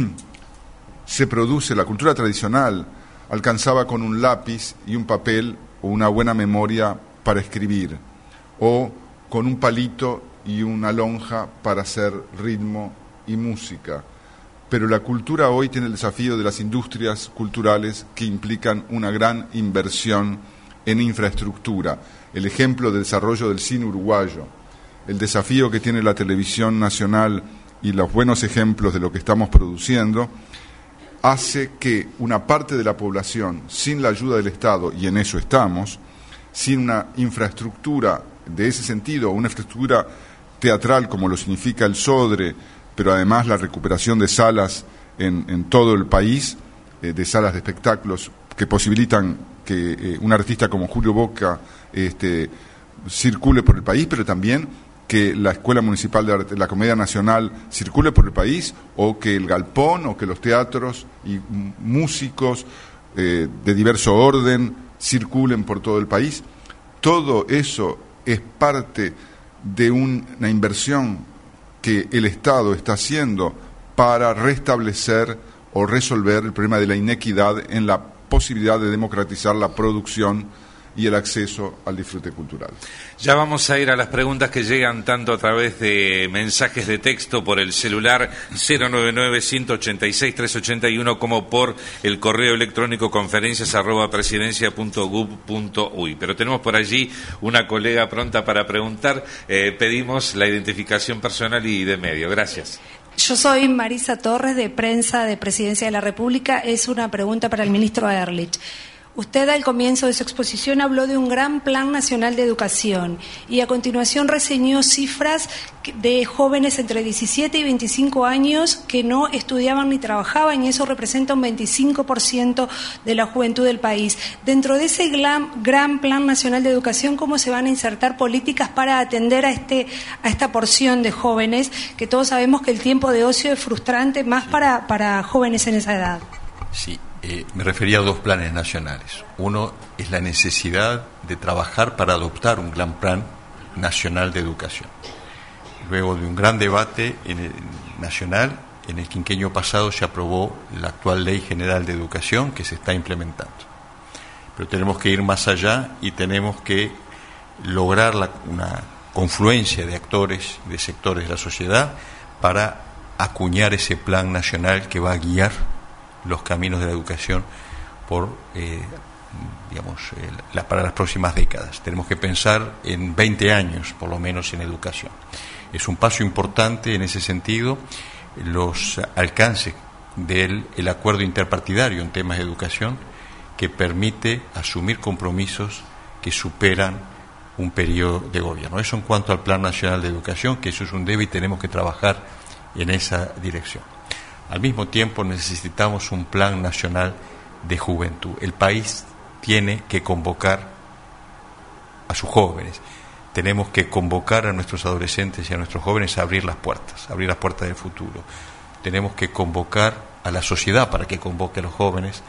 se produce, la cultura tradicional alcanzaba con un lápiz y un papel o una buena memoria para escribir, o con un palito y una lonja para hacer ritmo y música. Pero la cultura hoy tiene el desafío de las industrias culturales que implican una gran inversión en infraestructura. El ejemplo de desarrollo del cine uruguayo, el desafío que tiene la televisión nacional y los buenos ejemplos de lo que estamos produciendo, hace que una parte de la población, sin la ayuda del Estado, y en eso estamos, sin una infraestructura de ese sentido, una infraestructura teatral como lo significa el Sodre, pero además la recuperación de salas en todo el país, de salas de espectáculos que posibilitan que un artista como Julio Boca circule por el país, pero también que la Escuela Municipal de Arte, la Comedia Nacional circule por el país, o que el Galpón, o que los teatros y músicos de diverso orden circulen por todo el país. Todo eso es parte de una inversión que el Estado está haciendo para restablecer o resolver el problema de la inequidad en la posibilidad de democratizar la producción y el acceso al disfrute cultural. Ya vamos a ir a las preguntas que llegan tanto a través de mensajes de texto por el celular 099-186-381 como por el correo electrónico conferencias@presidencia.gov.uy. Pero tenemos por allí una colega pronta para preguntar. Pedimos la identificación personal y de medio. Gracias. Yo soy Marisa Torres, de Prensa de Presidencia de la República. Es una pregunta para el ministro Ehrlich. Usted al comienzo de su exposición habló de un gran plan nacional de educación y a continuación reseñó cifras de jóvenes entre 17 y 25 años que no estudiaban ni trabajaban, y eso representa un 25% de la juventud del país. Dentro de ese gran plan nacional de educación, ¿cómo se van a insertar políticas para atender a esta porción de jóvenes, que todos sabemos que el tiempo de ocio es frustrante, más para jóvenes en esa edad? Sí, me refería a dos planes nacionales. Uno es la necesidad de trabajar para adoptar un gran plan nacional de educación. Luego de un gran debate nacional, en el quinquenio pasado se aprobó la actual Ley General de Educación, que se está implementando. Pero tenemos que ir más allá y tenemos que lograr una confluencia de actores y de sectores de la sociedad para acuñar ese plan nacional que va a guiar los caminos de la educación para las próximas décadas. Tenemos que pensar en 20 años, por lo menos, en educación. Es un paso importante en ese sentido los alcances del acuerdo interpartidario en temas de educación, que permite asumir compromisos que superan un periodo de gobierno. Eso en cuanto al Plan Nacional de Educación, que eso es un debe y tenemos que trabajar en esa dirección. Al mismo tiempo necesitamos un Plan Nacional de Juventud. El país tiene que convocar a sus jóvenes. Tenemos que convocar a nuestros adolescentes y a nuestros jóvenes a abrir las puertas del futuro. Tenemos que convocar a la sociedad para que convoque a los jóvenes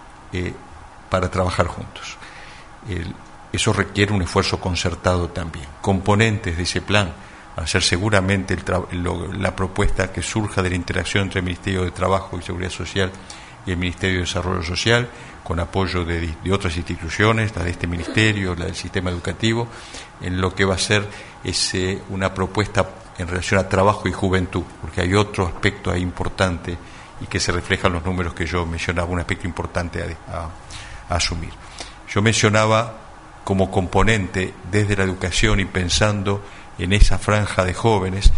para trabajar juntos. Eso requiere un esfuerzo concertado también. Componentes de ese plan van a ser seguramente la propuesta que surja de la interacción entre el Ministerio de Trabajo y Seguridad Social y el Ministerio de Desarrollo Social, con apoyo de otras instituciones, la de este ministerio, la del sistema educativo, en lo que va a ser una propuesta en relación a trabajo y juventud, porque hay otro aspecto ahí importante y que se refleja en los números que yo mencionaba, un aspecto importante a asumir. Yo mencionaba como componente desde la educación y pensando en esa franja de jóvenes,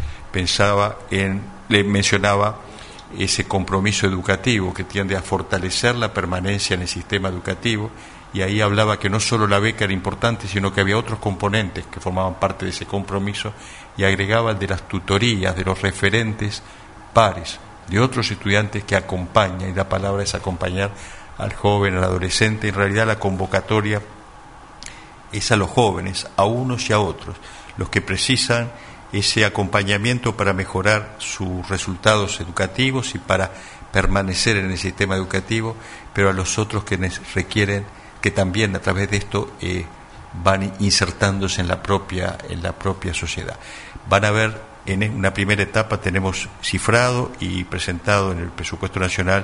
le mencionaba ese compromiso educativo que tiende a fortalecer la permanencia en el sistema educativo, y ahí hablaba que no solo la beca era importante, sino que había otros componentes que formaban parte de ese compromiso, y agregaba el de las tutorías, de los referentes pares, de otros estudiantes que acompañan, y la palabra es acompañar al joven, al adolescente. En realidad la convocatoria es a los jóvenes, a unos y a otros, los que precisan ese acompañamiento para mejorar sus resultados educativos y para permanecer en el sistema educativo, pero a los otros que requieren, que también a través de esto van insertándose en la propia sociedad. Van a ver, en una primera etapa tenemos cifrado y presentado en el presupuesto nacional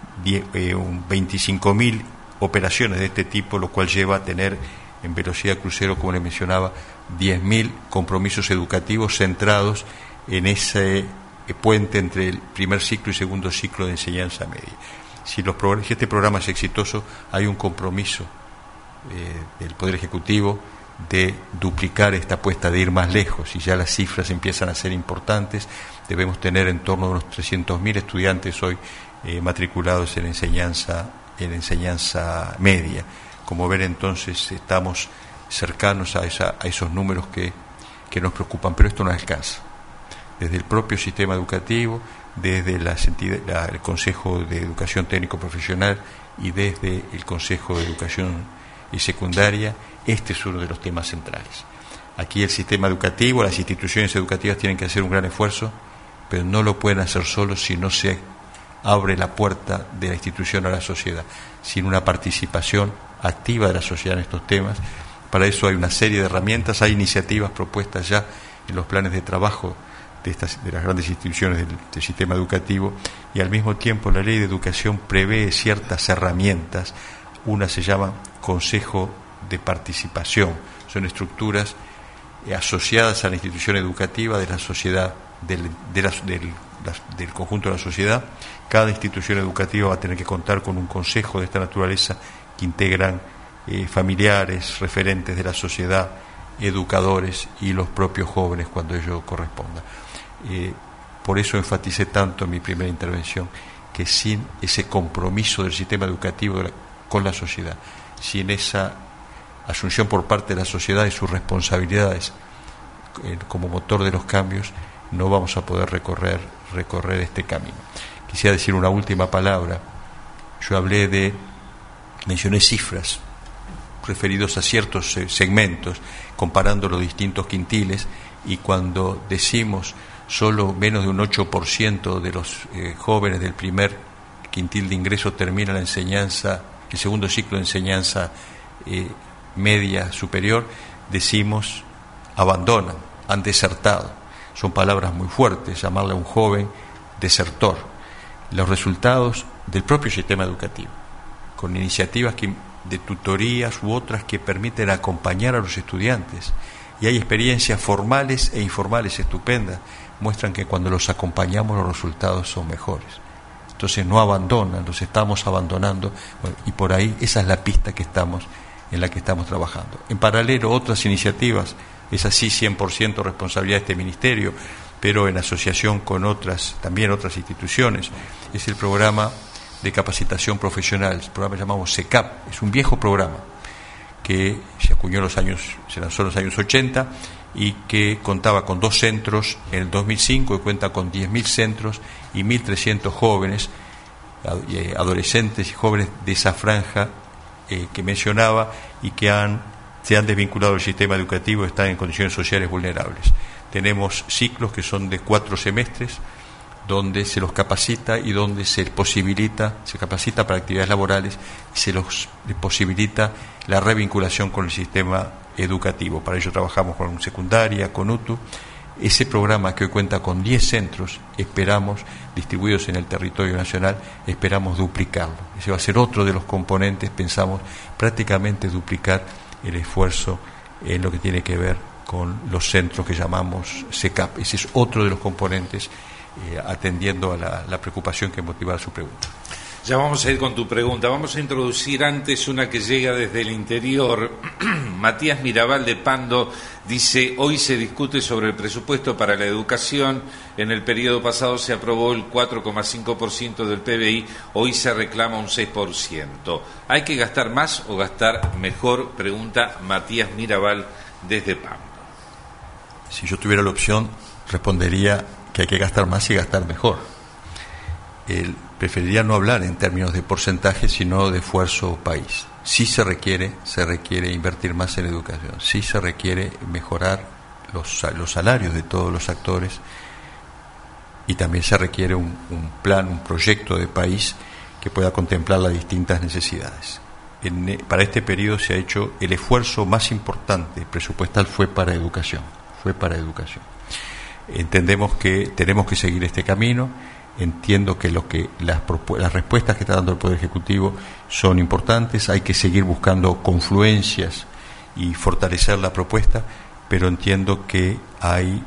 25.000 operaciones de este tipo, lo cual lleva a tener en velocidad crucero, como le mencionaba, 10.000 compromisos educativos centrados en ese puente entre el primer ciclo y segundo ciclo de enseñanza media. Si este programa es exitoso, hay un compromiso del Poder Ejecutivo de duplicar esta apuesta, de ir más lejos, y ya las cifras empiezan a ser importantes. Debemos tener en torno a unos 300.000 estudiantes hoy matriculados en enseñanza media. Como ver, entonces, estamos cercanos a esos números que nos preocupan, pero esto no alcanza. Desde el propio sistema educativo, desde el Consejo de Educación Técnico Profesional y desde el Consejo de Educación y Secundaria, este es uno de los temas centrales. Aquí el sistema educativo, las instituciones educativas tienen que hacer un gran esfuerzo, pero no lo pueden hacer solos si no se abre la puerta de la institución a la sociedad, sin una participación activa de la sociedad en estos temas. Para eso hay una serie de herramientas, hay iniciativas propuestas ya en los planes de trabajo de las grandes instituciones del sistema educativo, y al mismo tiempo la Ley de Educación prevé ciertas herramientas. Una se llama Consejo de Participación, son estructuras asociadas a la institución educativa de la sociedad, del conjunto de la sociedad. Cada institución educativa va a tener que contar con un consejo de esta naturaleza que integran familiares, referentes de la sociedad, educadores y los propios jóvenes cuando ello corresponda. Por eso enfaticé tanto en mi primera intervención que sin ese compromiso del sistema educativo con la sociedad, sin esa asunción por parte de la sociedad de sus responsabilidades como motor de los cambios, no vamos a poder recorrer este camino. Quisiera decir una última palabra. Yo mencioné cifras referidos a ciertos segmentos, comparando los distintos quintiles, y cuando decimos solo menos de un 8% de los jóvenes del primer quintil de ingreso termina la enseñanza, el segundo ciclo de enseñanza media superior, decimos abandonan, han desertado. Son palabras muy fuertes, llamarle a un joven desertor. Los resultados del propio sistema educativo, con iniciativas de tutorías u otras que permiten acompañar a los estudiantes, y hay experiencias formales e informales estupendas, muestran que cuando los acompañamos los resultados son mejores. Entonces no abandonan, los estamos abandonando, y por ahí esa es la pista en la que estamos trabajando. En paralelo, otras iniciativas, es así 100% responsabilidad de este ministerio, pero en asociación con también otras instituciones, es el programa de capacitación profesional, el programa llamado SECAP. Es un viejo programa que se lanzó en los años 80 y que contaba con 2 centros en el 2005 y cuenta con 10.000 centros y 1.300 jóvenes, adolescentes y jóvenes de esa franja que mencionaba, y que se han desvinculado del sistema educativo, están en condiciones sociales vulnerables. Tenemos ciclos que son de 4 semestres, donde se los capacita y donde se capacita para actividades laborales y se les posibilita la revinculación con el sistema educativo. Para ello trabajamos con secundaria, con UTU. Ese programa, que hoy cuenta con 10 centros, esperamos, distribuidos en el territorio nacional, esperamos duplicarlo. Ese va a ser otro de los componentes, pensamos prácticamente duplicar el esfuerzo en lo que tiene que ver con los centros que llamamos SECAP. Ese es otro de los componentes, atendiendo a la preocupación que motiva su pregunta. Ya vamos a ir con tu pregunta. Vamos a introducir antes una que llega desde el interior. Matías Mirabal de Pando dice: hoy se discute sobre el presupuesto para la educación. En el periodo pasado se aprobó el 4,5% del PBI, hoy se reclama un 6%. ¿Hay que gastar más o gastar mejor? Pregunta Matías Mirabal desde Pando. Si yo tuviera la opción, respondería que hay que gastar más y gastar mejor. Preferiría no hablar en términos de porcentaje, sino de esfuerzo país. Sí se requiere invertir más en educación, sí se requiere mejorar los salarios de todos los actores, y también se requiere un plan, un proyecto de país que pueda contemplar las distintas necesidades. Para este periodo se ha hecho el esfuerzo más importante presupuestal, fue para educación. Entendemos que tenemos que seguir este camino. Entiendo que las respuestas que está dando el Poder Ejecutivo son importantes. Hay que seguir buscando confluencias y fortalecer la propuesta, pero entiendo que hay,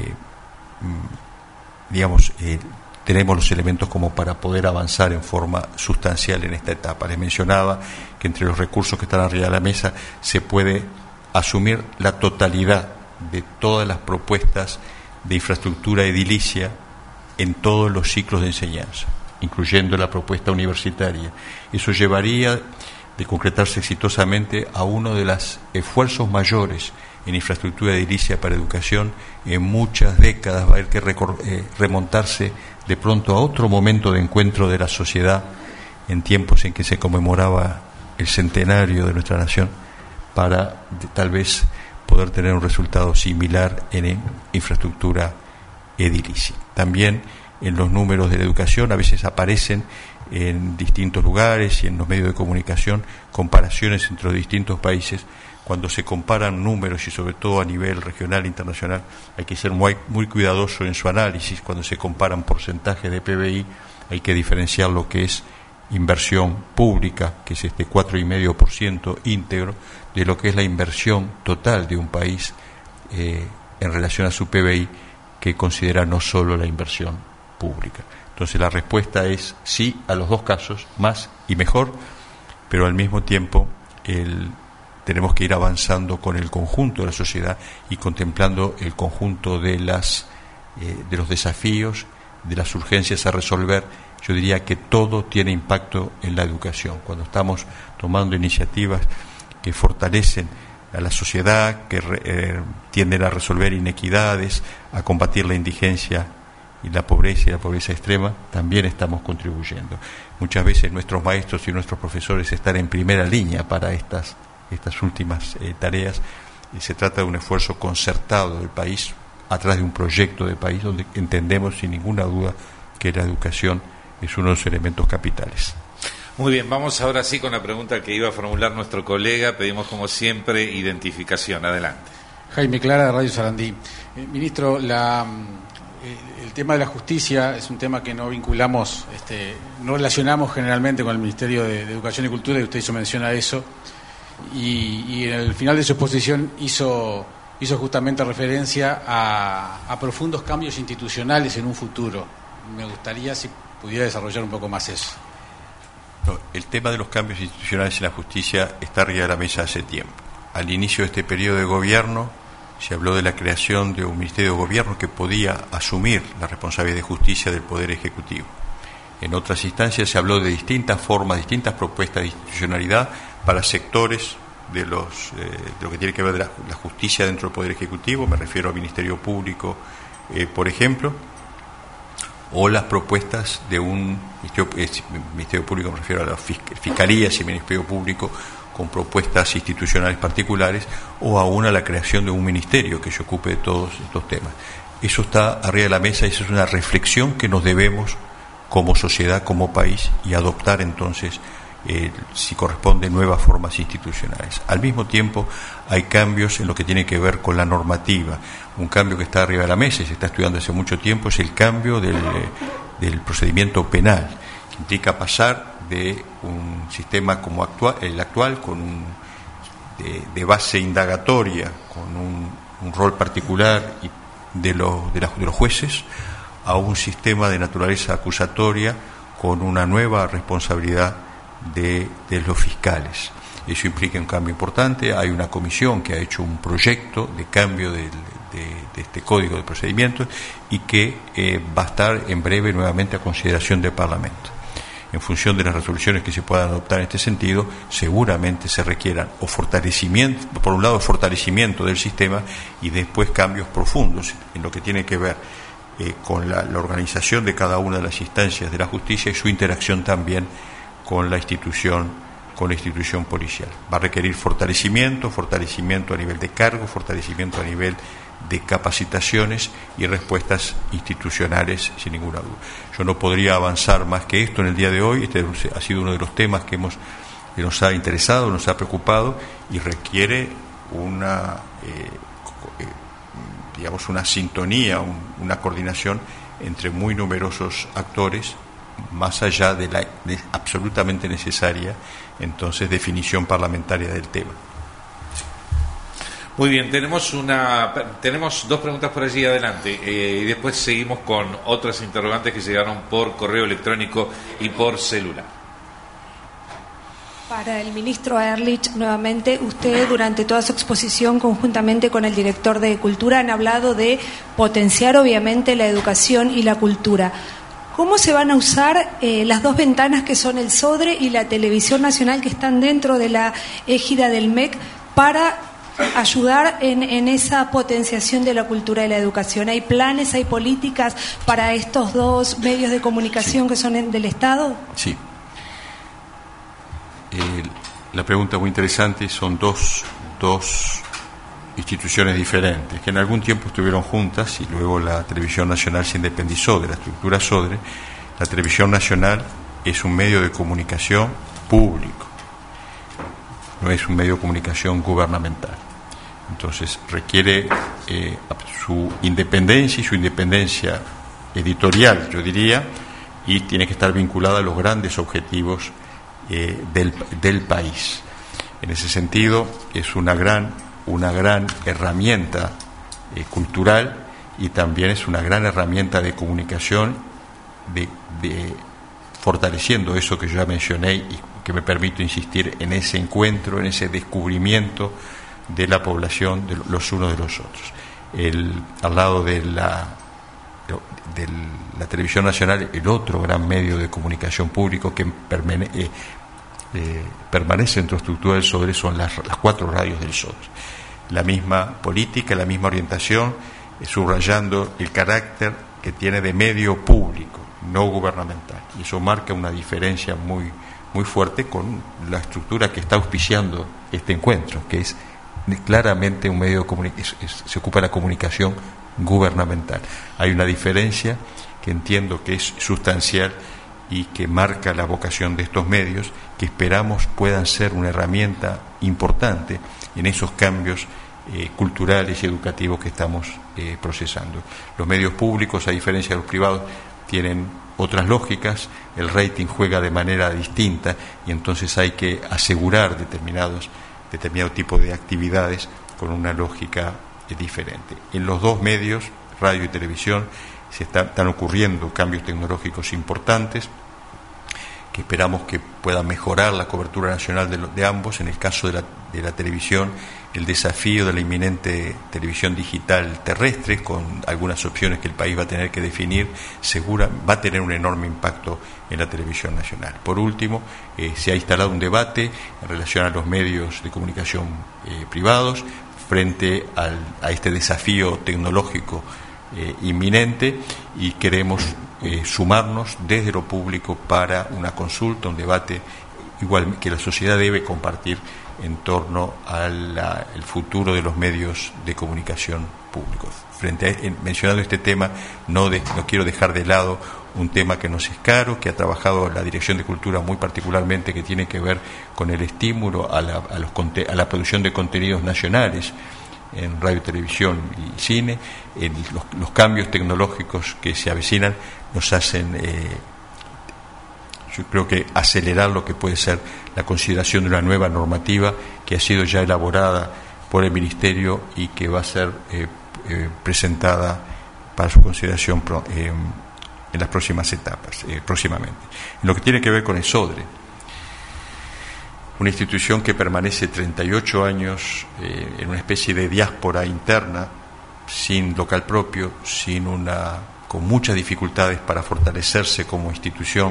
tenemos los elementos como para poder avanzar en forma sustancial en esta etapa. Les mencionaba que entre los recursos que están arriba de la mesa se puede asumir la totalidad de todas las propuestas de infraestructura edilicia en todos los ciclos de enseñanza, incluyendo la propuesta universitaria. Eso llevaría, de concretarse exitosamente, a uno de los esfuerzos mayores en infraestructura edilicia para educación en muchas décadas. Va a haber que remontarse de pronto a otro momento de encuentro de la sociedad, en tiempos en que se conmemoraba el centenario de nuestra nación, para tal vez poder tener un resultado similar en infraestructura edilicia. También en los números de la educación a veces aparecen en distintos lugares y en los medios de comunicación comparaciones entre los distintos países. Cuando se comparan números, y sobre todo a nivel regional e internacional, hay que ser muy cuidadoso en su análisis. Cuando se comparan porcentajes de PBI, hay que diferenciar lo que es inversión pública, que es este 4,5% íntegro, de lo que es la inversión total de un país en relación a su PBI, que considera no solo la inversión pública. Entonces la respuesta es sí a los dos casos, más y mejor, pero al mismo tiempo tenemos que ir avanzando con el conjunto de la sociedad y contemplando el conjunto de los desafíos, de las urgencias a resolver yo diría que todo tiene impacto en la educación. Cuando estamos tomando iniciativas que fortalecen a la sociedad, que tienden a resolver inequidades, a combatir la indigencia y la pobreza extrema, también estamos contribuyendo. Muchas veces nuestros maestros y nuestros profesores están en primera línea para estas últimas tareas, y se trata de un esfuerzo concertado del país, atrás de un proyecto de país donde entendemos sin ninguna duda que la educación es uno de los elementos capitales. Muy bien, vamos ahora sí con la pregunta que iba a formular nuestro colega. Pedimos, como siempre, identificación. Adelante. Jaime Clara, de Radio Sarandí. Ministro, el tema de la justicia es un tema que no vinculamos, no relacionamos generalmente con el Ministerio de Educación y Cultura, y usted hizo mención a eso, y en el final de su exposición hizo justamente referencia a profundos cambios institucionales en un futuro. Me gustaría si pudiera desarrollar un poco más eso. El tema de los cambios institucionales en la justicia está arriba de la mesa hace tiempo. Al inicio de este periodo de gobierno se habló de la creación de un Ministerio de Gobierno que podía asumir la responsabilidad de justicia del Poder Ejecutivo. En otras instancias se habló de distintas formas, distintas propuestas de institucionalidad para sectores de lo que tiene que ver de la justicia dentro del Poder Ejecutivo. Me refiero al Ministerio Público, por ejemplo, o las propuestas de un Ministerio Público, me refiero a las fiscalías y Ministerio Público, con propuestas institucionales particulares, o aún a la creación de un ministerio que se ocupe de todos estos temas. Eso está arriba de la mesa y eso es una reflexión que nos debemos como sociedad, como país, y adoptar entonces, si corresponde, nuevas formas institucionales. Al mismo tiempo hay cambios en lo que tiene que ver con la normativa. Un cambio que está arriba de la mesa y se está estudiando hace mucho tiempo es el cambio del procedimiento penal, que implica pasar de un sistema como el actual, con de base indagatoria, con un rol particular de los jueces, a un sistema de naturaleza acusatoria con una nueva responsabilidad de los fiscales. Eso implica un cambio importante. Hay una comisión que ha hecho un proyecto de cambio de este código de procedimientos y que va a estar en breve nuevamente a consideración del Parlamento. En función de las resoluciones que se puedan adoptar en este sentido, seguramente se requieran o fortalecimiento, por un lado fortalecimiento del sistema, y después cambios profundos en lo que tiene que ver con la organización de cada una de las instancias de la justicia y su interacción también con la institución policial. Va a requerir fortalecimiento a nivel de cargo, fortalecimiento a nivel de capacitaciones y respuestas institucionales, sin ninguna duda. Yo no podría avanzar más que esto en el día de hoy. Este ha sido uno de los temas que nos ha interesado, nos ha preocupado, y requiere una sintonía, una coordinación entre muy numerosos actores, más allá de la absolutamente necesaria entonces definición parlamentaria del tema. Muy bien, tenemos dos preguntas por allí, adelante, y después seguimos con otras interrogantes que llegaron por correo electrónico y por celular. Para el ministro Ehrlich, nuevamente, usted durante toda su exposición, conjuntamente con el director de Cultura, han hablado de potenciar obviamente la educación y la cultura. ¿Cómo se van a usar las dos ventanas que son el SODRE y la Televisión Nacional, que están dentro de la égida del MEC, para ayudar en esa potenciación de la cultura y la educación? ¿Hay planes, hay políticas para estos dos medios de comunicación que son del Estado? Sí. La pregunta es muy interesante. Son dos instituciones diferentes que en algún tiempo estuvieron juntas, y luego la Televisión Nacional se independizó de la estructura SODRE. La Televisión Nacional es un medio de comunicación público, no es un medio de comunicación gubernamental. Entonces requiere su independencia editorial, yo diría, y tiene que estar vinculada a los grandes objetivos del país. En ese sentido es una gran herramienta cultural, y también es una gran herramienta de comunicación, fortaleciendo eso que yo ya mencioné y que me permito insistir en ese encuentro, en ese descubrimiento de la población, de los unos de los otros. Al lado de la televisión nacional, el otro gran medio de comunicación público que permanece dentro de la estructura del SODRE, son las 4 radios del SODRE. La misma política, la misma orientación, subrayando el carácter que tiene de medio público, no gubernamental. Y eso marca una diferencia muy, muy fuerte con la estructura que está auspiciando este encuentro, que es claramente un medio de comunicación, se ocupa de la comunicación gubernamental. Hay una diferencia que entiendo que es sustancial y que marca la vocación de estos medios, que esperamos puedan ser una herramienta importante en esos cambios culturales y educativos que estamos procesando. Los medios públicos, a diferencia de los privados, tienen otras lógicas, el rating juega de manera distinta y entonces hay que asegurar determinado tipo de actividades con una lógica diferente. En los dos medios, radio y televisión, están ocurriendo cambios tecnológicos importantes que esperamos que puedan mejorar la cobertura nacional de ambos. En el caso de la televisión, el desafío de la inminente televisión digital terrestre, con algunas opciones que el país va a tener que definir, va a tener un enorme impacto en la televisión nacional. Por último, se ha instalado un debate en relación a los medios de comunicación privados frente a este desafío tecnológico inminente, y queremos sumarnos desde lo público para una consulta, un debate igual que la sociedad debe compartir en torno al futuro de los medios de comunicación públicos. Mencionando este tema, no quiero dejar de lado un tema que nos es caro, que ha trabajado la Dirección de Cultura muy particularmente, que tiene que ver con el estímulo a la producción de contenidos nacionales en radio, televisión y cine. Los cambios tecnológicos que se avecinan nos hacen, yo creo que acelerar lo que puede ser la consideración de una nueva normativa que ha sido ya elaborada por el Ministerio y que va a ser presentada para su consideración en las próximas etapas, próximamente. En lo que tiene que ver con el SODRE, una institución que permanece 38 años en una especie de diáspora interna, sin local propio, con muchas dificultades para fortalecerse como institución,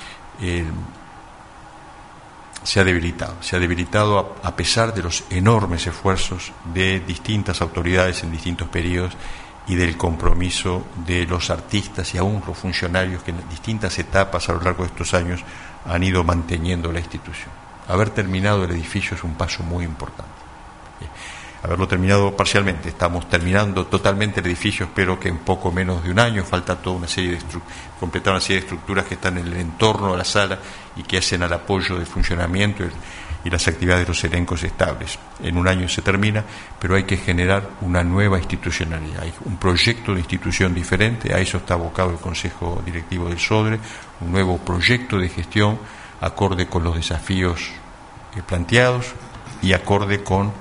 se ha debilitado a pesar de los enormes esfuerzos de distintas autoridades en distintos periodos y del compromiso de los artistas y aún los funcionarios que en distintas etapas a lo largo de estos años han ido manteniendo la institución. Haber terminado el edificio es un paso muy importante. Haberlo terminado parcialmente, estamos terminando totalmente el edificio, espero que en poco menos de un año. Falta toda una serie completar una serie de estructuras que están en el entorno de la sala y que hacen al apoyo del funcionamiento y las actividades de los elencos estables. En un año se termina, pero hay que generar una nueva institucionalidad, hay un proyecto de institución diferente. A eso está abocado el Consejo Directivo del SODRE, un nuevo proyecto de gestión acorde con los desafíos planteados y acorde con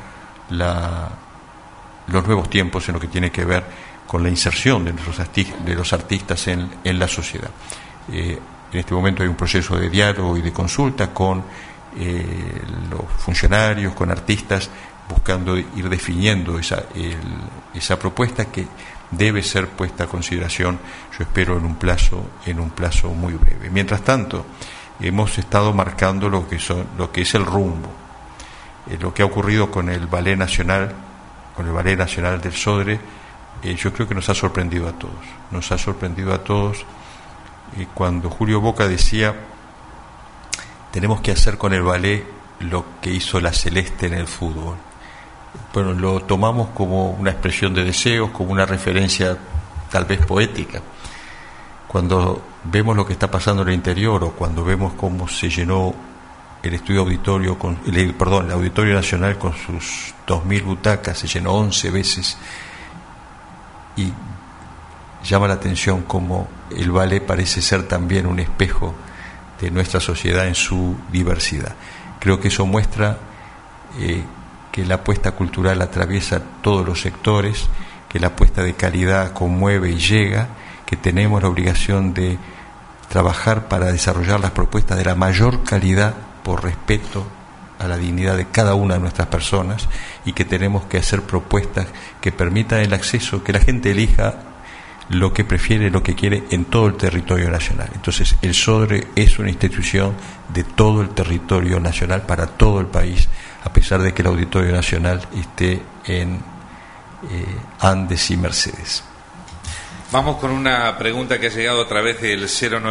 los nuevos tiempos en lo que tiene que ver con la inserción de los artistas en la sociedad. En este momento hay un proceso de diálogo y de consulta con los funcionarios, con artistas, buscando ir definiendo esa propuesta que debe ser puesta a consideración, yo espero, en un plazo muy breve. Mientras tanto, hemos estado marcando lo que es el rumbo. Lo que ha ocurrido con el Ballet Nacional del SODRE, yo creo que nos ha sorprendido a todos. Cuando Julio Boca decía, tenemos que hacer con el ballet lo que hizo la Celeste en el fútbol. Bueno, lo tomamos como una expresión de deseos, como una referencia tal vez poética. Cuando vemos lo que está pasando en el interior, o cuando vemos cómo se llenó el Auditorio Nacional con sus 2.000 butacas, se llenó 11 veces, y llama la atención cómo el ballet parece ser también un espejo de nuestra sociedad en su diversidad. Creo que eso muestra que la apuesta cultural atraviesa todos los sectores, que la apuesta de calidad conmueve y llega, que tenemos la obligación de trabajar para desarrollar las propuestas de la mayor calidad por respeto a la dignidad de cada una de nuestras personas, y que tenemos que hacer propuestas que permitan el acceso, que la gente elija lo que prefiere, lo que quiere en todo el territorio nacional. Entonces, el SODRE es una institución de todo el territorio nacional, para todo el país, a pesar de que el Auditorio Nacional esté en Andes y Mercedes. Vamos con una pregunta que ha llegado a través del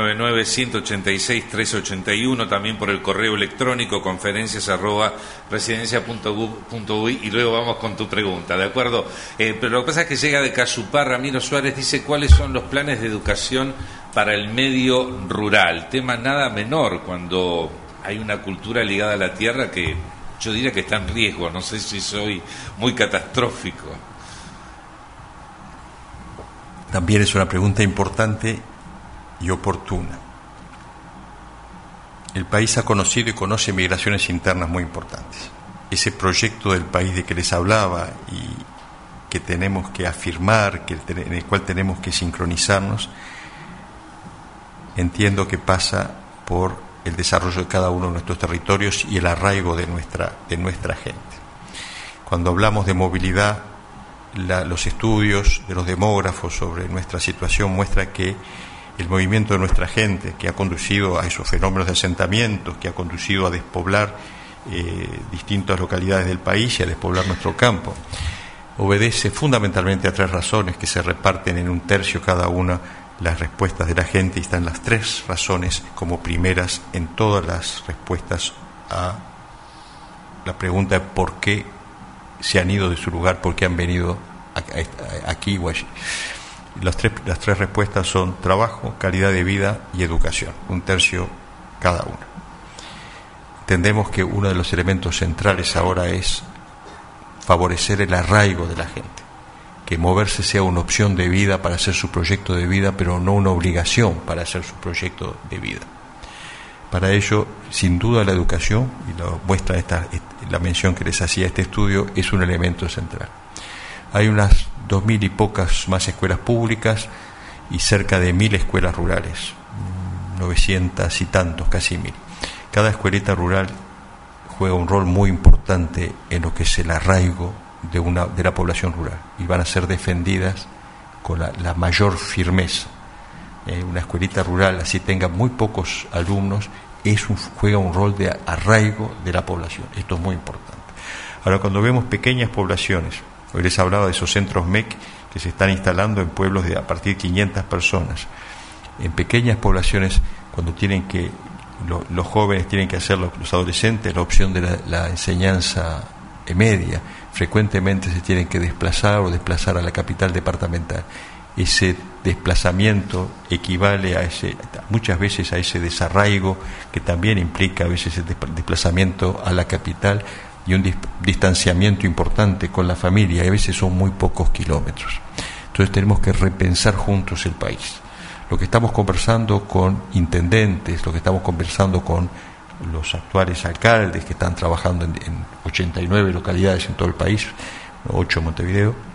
099-186-1381, también por el correo electrónico conferencias@residencia.gov.uy, y luego vamos con tu pregunta, ¿de acuerdo? Pero lo que pasa es que llega de Casupá. Ramiro Suárez dice: ¿cuáles son los planes de educación para el medio rural? Tema nada menor cuando hay una cultura ligada a la tierra que yo diría que está en riesgo. No sé si soy muy catastrófico. También es una pregunta importante y oportuna. El país ha conocido y conoce migraciones internas muy importantes. Ese proyecto del país de que les hablaba y que tenemos que afirmar, en el cual tenemos que sincronizarnos, entiendo que pasa por el desarrollo de cada uno de nuestros territorios y el arraigo de nuestra gente. Cuando hablamos de movilidad, los estudios de los demógrafos sobre nuestra situación muestran que el movimiento de nuestra gente, que ha conducido a esos fenómenos de asentamientos, que ha conducido a despoblar distintas localidades del país y a despoblar nuestro campo, obedece fundamentalmente a 3 razones que se reparten en 1/3 cada una las respuestas de la gente, y están las 3 razones como primeras en todas las respuestas a la pregunta de por qué se han ido de su lugar, por qué han venido aquí o allí. Las tres respuestas son trabajo, calidad de vida y educación, 1/3 cada una. Entendemos que uno de los elementos centrales ahora es favorecer el arraigo de la gente, que moverse sea una opción de vida para hacer su proyecto de vida, pero no una obligación para hacer su proyecto de vida. Para ello, sin duda, la educación, y lo muestra la mención que les hacía este estudio, es un elemento central. Hay unas 2.000 y pocas más escuelas públicas y cerca de 1.000 escuelas rurales, 900 y tantos, casi 1.000. Cada escuelita rural juega un rol muy importante en lo que es el arraigo de la población rural, y van a ser defendidas con la mayor firmeza. Una escuelita rural, así tenga muy pocos alumnos, juega un rol de arraigo de la población. Esto es muy importante. Ahora, cuando vemos pequeñas poblaciones, hoy les hablaba de esos centros MEC que se están instalando en pueblos de a partir de 500 personas. En pequeñas poblaciones, cuando los jóvenes tienen que hacer, los adolescentes, la opción de la enseñanza media, frecuentemente se tienen que desplazar a la capital departamental. Ese desplazamiento equivale muchas veces a ese desarraigo, que también implica a veces el desplazamiento a la capital y un distanciamiento importante con la familia, y a veces son muy pocos kilómetros. Entonces tenemos que repensar juntos el país. Lo que estamos conversando con intendentes, lo que estamos conversando con los actuales alcaldes que están trabajando en 89 localidades en todo el país, 8 en Montevideo,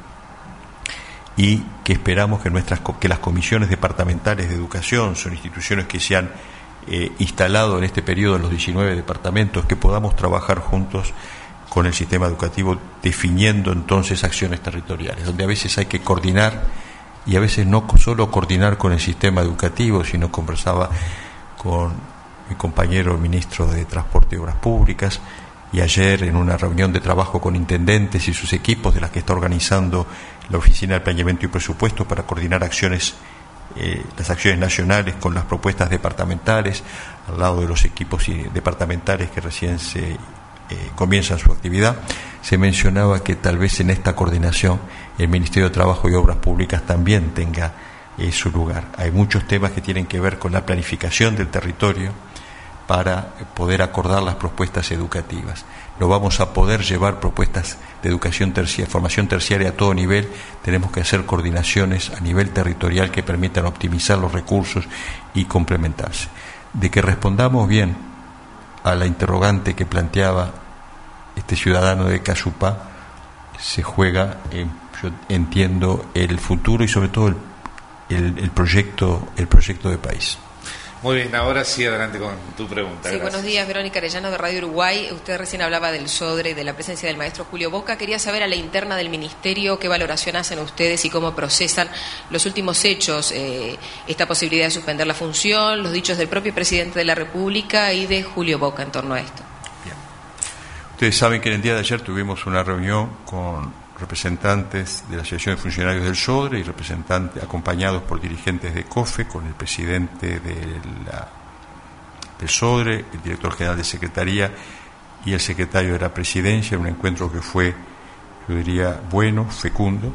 y que esperamos que las comisiones departamentales de educación, son instituciones que se han instalado en este periodo en los 19 departamentos, que podamos trabajar juntos con el sistema educativo, definiendo entonces acciones territoriales, donde a veces hay que coordinar, y a veces no solo coordinar con el sistema educativo, sino conversaba con mi compañero ministro de Transporte y Obras Públicas, y ayer en una reunión de trabajo con intendentes y sus equipos, de las que está organizando la Oficina de Planeamiento y Presupuesto, para coordinar las acciones nacionales con las propuestas departamentales, al lado de los equipos departamentales que recién comienzan su actividad. Se mencionaba que tal vez en esta coordinación el Ministerio de Trabajo y Obras Públicas también tenga su lugar. Hay muchos temas que tienen que ver con la planificación del territorio para poder acordar las propuestas educativas. No vamos a poder llevar propuestas de educación terciaria, formación terciaria a todo nivel. Tenemos que hacer coordinaciones a nivel territorial que permitan optimizar los recursos y complementarse. De que respondamos bien a la interrogante que planteaba este ciudadano de Casupá, se juega, yo entiendo, el futuro y sobre todo el proyecto de país. Muy bien, ahora sí, adelante con tu pregunta. Sí, gracias. buenos días, Verónica Arellano de Radio Uruguay. Usted recién hablaba del SODRE y de la presencia del maestro Julio Boca. Quería saber a la interna del Ministerio qué valoración hacen ustedes y cómo procesan los últimos hechos, esta posibilidad de suspender la función, los dichos del propio presidente de la República y de Julio Boca en torno a esto. Bien. Ustedes saben que en el día de ayer tuvimos una reunión con representantes de la Asociación de Funcionarios del SODRE y representantes acompañados por dirigentes de COFE, con el presidente del SODRE, el director general de Secretaría y el secretario de la Presidencia, un encuentro que fue, yo diría, bueno, fecundo.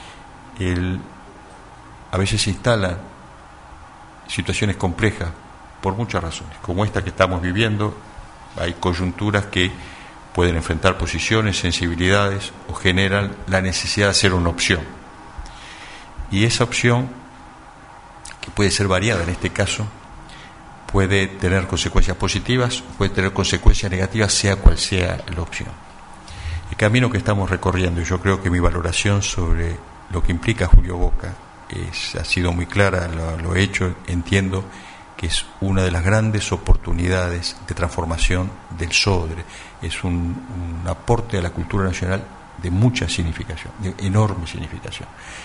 A veces se instalan situaciones complejas por muchas razones, como esta que estamos viviendo. Hay coyunturas que pueden enfrentar posiciones, sensibilidades o generan la necesidad de hacer una opción. Y esa opción, que puede ser variada en este caso, puede tener consecuencias positivas, puede tener consecuencias negativas, sea cual sea la opción. El camino que estamos recorriendo, y yo creo que mi valoración sobre lo que implica Julio Boca ha sido muy clara, lo he hecho, entiendo que es una de las grandes oportunidades de transformación del SODRE. Es un aporte a la cultura nacional de mucha significación, de enorme significación.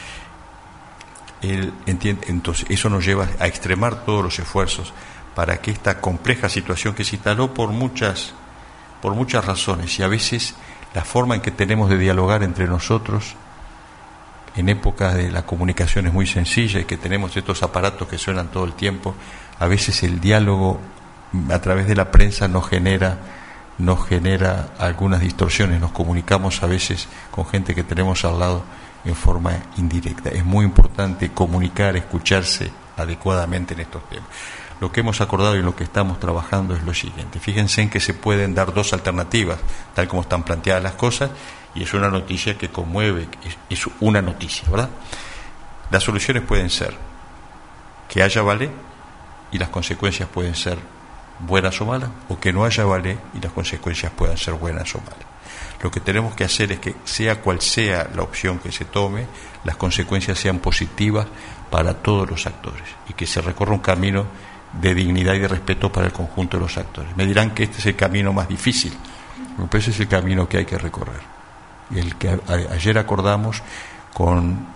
Entonces, eso nos lleva a extremar todos los esfuerzos para que esta compleja situación que se instaló por muchas razones, y a veces la forma en que tenemos de dialogar entre nosotros en épocas de la comunicación es muy sencilla y que tenemos estos aparatos que suenan todo el tiempo, a veces el diálogo a través de la prensa nos genera algunas distorsiones, nos comunicamos a veces con gente que tenemos al lado en forma indirecta. Es muy importante comunicar, escucharse adecuadamente en estos temas. Lo que hemos acordado y lo que estamos trabajando es lo siguiente. Fíjense en que se pueden dar dos alternativas, tal como están planteadas las cosas, y es una noticia que conmueve, es una noticia, ¿verdad? Las soluciones pueden ser que haya ballet y las consecuencias pueden ser buenas o malas, o que no haya ballet y las consecuencias puedan ser buenas o malas. Lo que tenemos que hacer es que, sea cual sea la opción que se tome, las consecuencias sean positivas para todos los actores y que se recorra un camino de dignidad y de respeto para el conjunto de los actores. Me dirán que este es el camino más difícil, pero ese es el camino que hay que recorrer. El que ayer acordamos con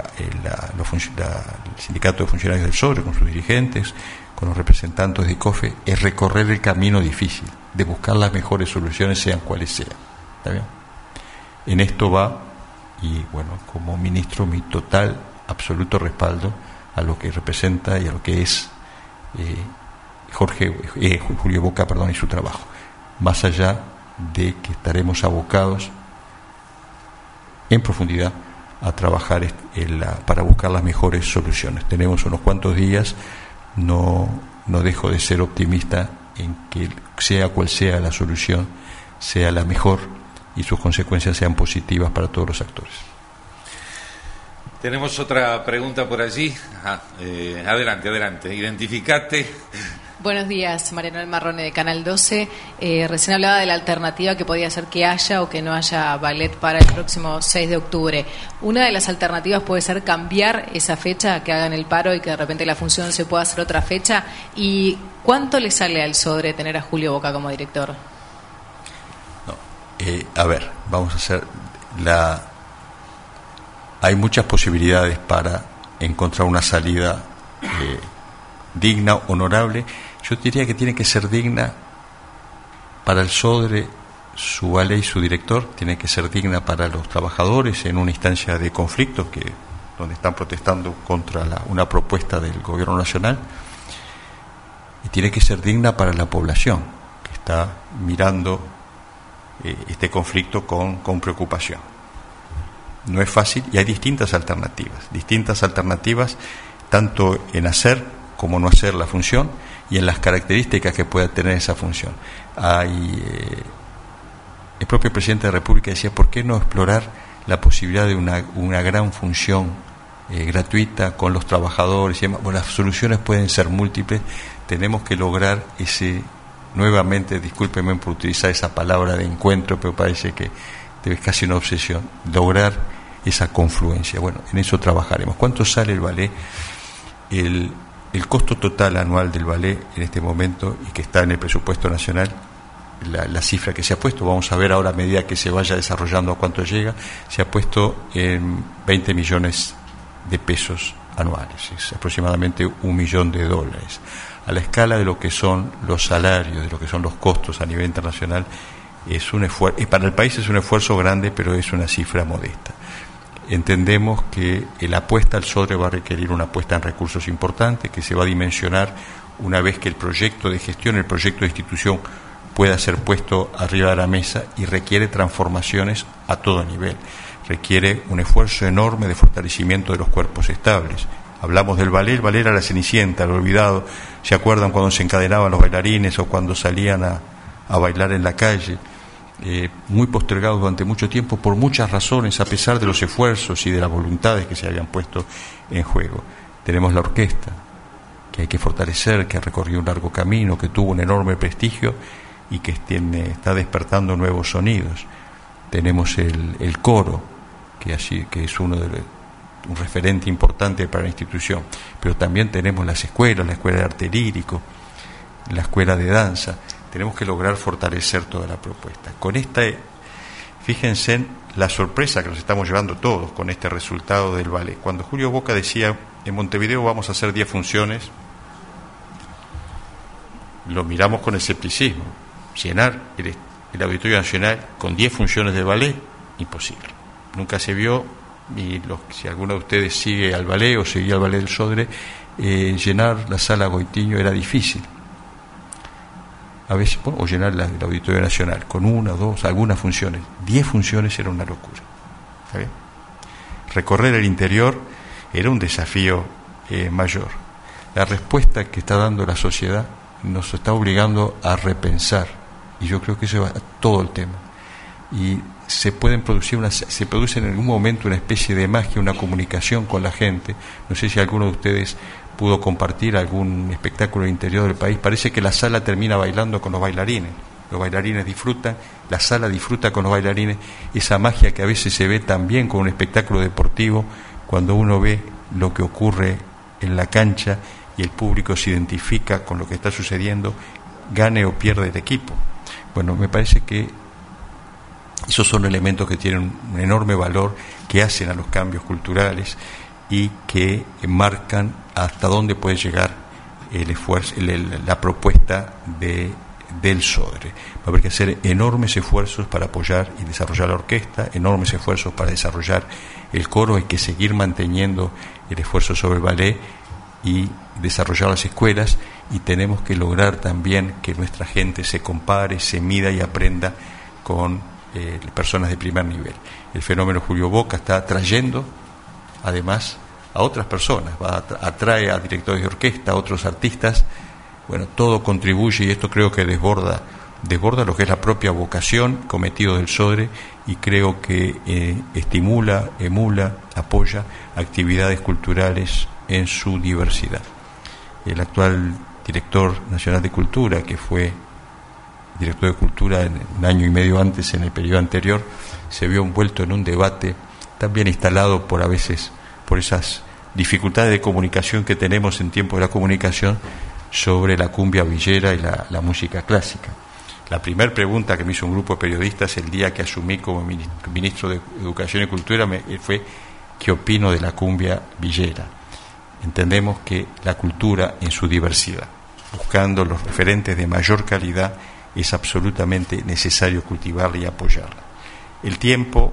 el Sindicato de Funcionarios del SODRE, con sus dirigentes, con los representantes de COFE, es recorrer el camino difícil, de buscar las mejores soluciones, sean cuales sean. ¿Está bien? En esto va, y bueno, como ministro, mi total, absoluto respaldo a lo que representa y a lo que es Julio Boca, y su trabajo. Más allá de que estaremos abocados en profundidad a trabajar para buscar las mejores soluciones. Tenemos unos cuantos días, no dejo de ser optimista en que sea cual sea la solución, sea la mejor y sus consecuencias sean positivas para todos los actores. Tenemos otra pregunta por allí. Adelante. Identificate. Buenos días, Marianel Marrone de Canal 12. Recién hablaba de la alternativa que podía ser que haya o que no haya ballet para el próximo 6 de octubre. Una de las alternativas puede ser cambiar esa fecha, que hagan el paro y que de repente la función se pueda hacer otra fecha. ¿Y cuánto le sale al SODRE tener a Julio Boca como director? Vamos a hacer hay muchas posibilidades para encontrar una salida digna, honorable. Yo diría que tiene que ser digna para el SODRE, su ballet y su director, tiene que ser digna para los trabajadores en una instancia de conflicto donde están protestando contra una propuesta del gobierno nacional, y tiene que ser digna para la población que está mirando este conflicto con preocupación. No es fácil y hay distintas alternativas tanto en hacer como no hacer la función y en las características que pueda tener esa función. El propio presidente de la República decía, ¿por qué no explorar la posibilidad de una gran función gratuita con los trabajadores y demás? Bueno, las soluciones pueden ser múltiples, tenemos que lograr nuevamente, discúlpenme por utilizar esa palabra de encuentro, pero parece que es casi una obsesión, lograr esa confluencia. Bueno, en eso trabajaremos. ¿Cuánto sale el ballet? el costo total anual del ballet en este momento, y que está en el presupuesto nacional, la cifra que se ha puesto, vamos a ver ahora a medida que se vaya desarrollando a cuánto llega, se ha puesto en 20 millones de pesos anuales, es aproximadamente $1 millón. A la escala de lo que son los salarios, de lo que son los costos a nivel internacional, es un esfuerzo, para el país es un esfuerzo grande, pero es una cifra modesta. Entendemos que la apuesta al SODRE va a requerir una apuesta en recursos importante, que se va a dimensionar una vez que el proyecto de gestión, el proyecto de institución pueda ser puesto arriba de la mesa, y requiere transformaciones a todo nivel. Requiere un esfuerzo enorme de fortalecimiento de los cuerpos estables. Hablamos del ballet, el ballet era la Cenicienta, el olvidado. ¿Se acuerdan cuando se encadenaban los bailarines o cuando salían a bailar en la calle? Muy postergados durante mucho tiempo por muchas razones, a pesar de los esfuerzos y de las voluntades que se habían puesto en juego. Tenemos la orquesta, que hay que fortalecer, que ha recorrido un largo camino, que tuvo un enorme prestigio y que está despertando nuevos sonidos. Tenemos el coro, que es un referente importante para la institución, pero también tenemos las escuelas, la escuela de arte lírico, la escuela de danza. Tenemos que lograr fortalecer toda la propuesta. Con fíjense en la sorpresa que nos estamos llevando todos con este resultado del ballet. Cuando Julio Boca decía, en Montevideo vamos a hacer 10 funciones, lo miramos con escepticismo. Llenar el Auditorio Nacional con 10 funciones de ballet, imposible. Nunca se vio, y si alguno de ustedes sigue al ballet o seguía al ballet del SODRE, llenar la sala Goitiño era difícil. A veces, o llenar el Auditorio Nacional con 1, 2, algunas funciones. 10 funciones era una locura. ¿Está bien? Recorrer el interior era un desafío mayor. La respuesta que está dando la sociedad nos está obligando a repensar, y yo creo que eso va a todo el tema. Y se produce en algún momento una especie de magia, una comunicación con la gente. No sé si alguno de ustedes pudo compartir algún espectáculo del interior del país. Parece que la sala termina bailando con los bailarines disfrutan, la sala disfruta con los bailarines, esa magia que a veces se ve también con un espectáculo deportivo, cuando uno ve lo que ocurre en la cancha y el público se identifica con lo que está sucediendo, gane o pierde el equipo. Bueno, me parece que esos son elementos que tienen un enorme valor, que hacen a los cambios culturales y que marcan hasta dónde puede llegar el esfuerzo, la propuesta del SODRE. Va a haber que hacer enormes esfuerzos para apoyar y desarrollar la orquesta, enormes esfuerzos para desarrollar el coro. Hay que seguir manteniendo el esfuerzo sobre el ballet y desarrollar las escuelas, y tenemos que lograr también que nuestra gente se compare, se mida y aprenda con personas de primer nivel. El fenómeno Julio Boca está atrayendo además a otras personas, atrae a directores de orquesta, a otros artistas. Bueno, todo contribuye, y esto creo que desborda lo que es la propia vocación, cometido del SODRE, y creo que estimula, emula, apoya actividades culturales en su diversidad. El actual director nacional de Cultura, que fue director de Cultura un año y medio antes, en el periodo anterior, se vio envuelto en un debate también instalado por esas dificultades de comunicación que tenemos en tiempo de la comunicación, sobre la cumbia villera y la música clásica. La primera pregunta que me hizo un grupo de periodistas el día que asumí como ministro de Educación y Cultura fue: ¿qué opino de la cumbia villera? Entendemos que la cultura en su diversidad, buscando los referentes de mayor calidad, es absolutamente necesario cultivarla y apoyarla. El tiempo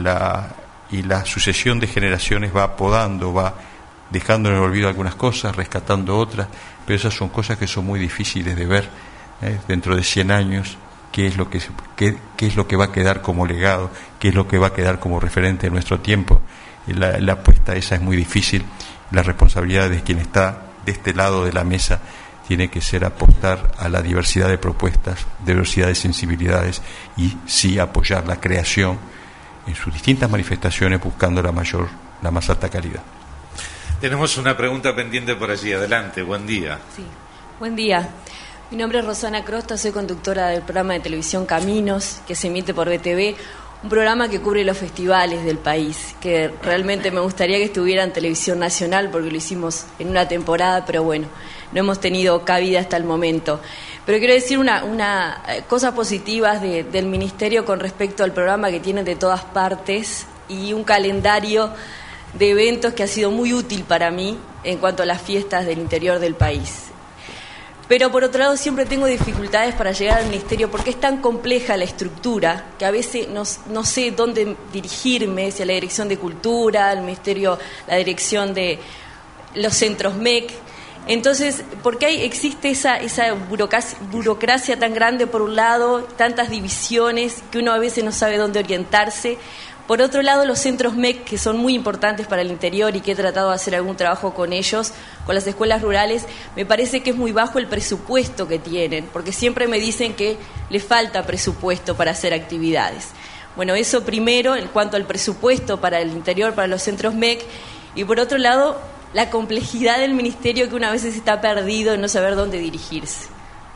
y la sucesión de generaciones va podando, va dejando en el olvido algunas cosas, rescatando otras, pero esas son cosas que son muy difíciles de ver dentro de 100 años, qué es lo que va a quedar como legado, qué es lo que va a quedar como referente de nuestro tiempo. La apuesta esa es muy difícil. La responsabilidad de quien está de este lado de la mesa tiene que ser apostar a la diversidad de propuestas, diversidad de sensibilidades, y sí apoyar la creación en sus distintas manifestaciones, buscando la más alta calidad. Tenemos una pregunta pendiente por allí. Adelante, buen día. Sí, buen día. Mi nombre es Rosana Crosta, soy conductora del programa de televisión Caminos, que se emite por BTV. un programa que cubre los festivales del país, que realmente me gustaría que estuviera en Televisión Nacional, porque lo hicimos en una temporada, pero bueno, no hemos tenido cabida hasta el momento. Pero quiero decir cosas positivas del Ministerio con respecto al programa que tienen de todas partes y un calendario de eventos que ha sido muy útil para mí en cuanto a las fiestas del interior del país. Pero por otro lado siempre tengo dificultades para llegar al Ministerio porque es tan compleja la estructura que a veces no sé dónde dirigirme, si a la Dirección de Cultura, al Ministerio, la Dirección de los centros MEC. Entonces, ¿por qué existe esa burocracia tan grande por un lado, tantas divisiones que uno a veces no sabe dónde orientarse? Por otro lado, los centros MEC, que son muy importantes para el interior y que he tratado de hacer algún trabajo con ellos, con las escuelas rurales, me parece que es muy bajo el presupuesto que tienen, porque siempre me dicen que les falta presupuesto para hacer actividades. Bueno, eso primero, en cuanto al presupuesto para el interior, para los centros MEC, y por otro lado, la complejidad del ministerio que una vez está perdido en no saber dónde dirigirse.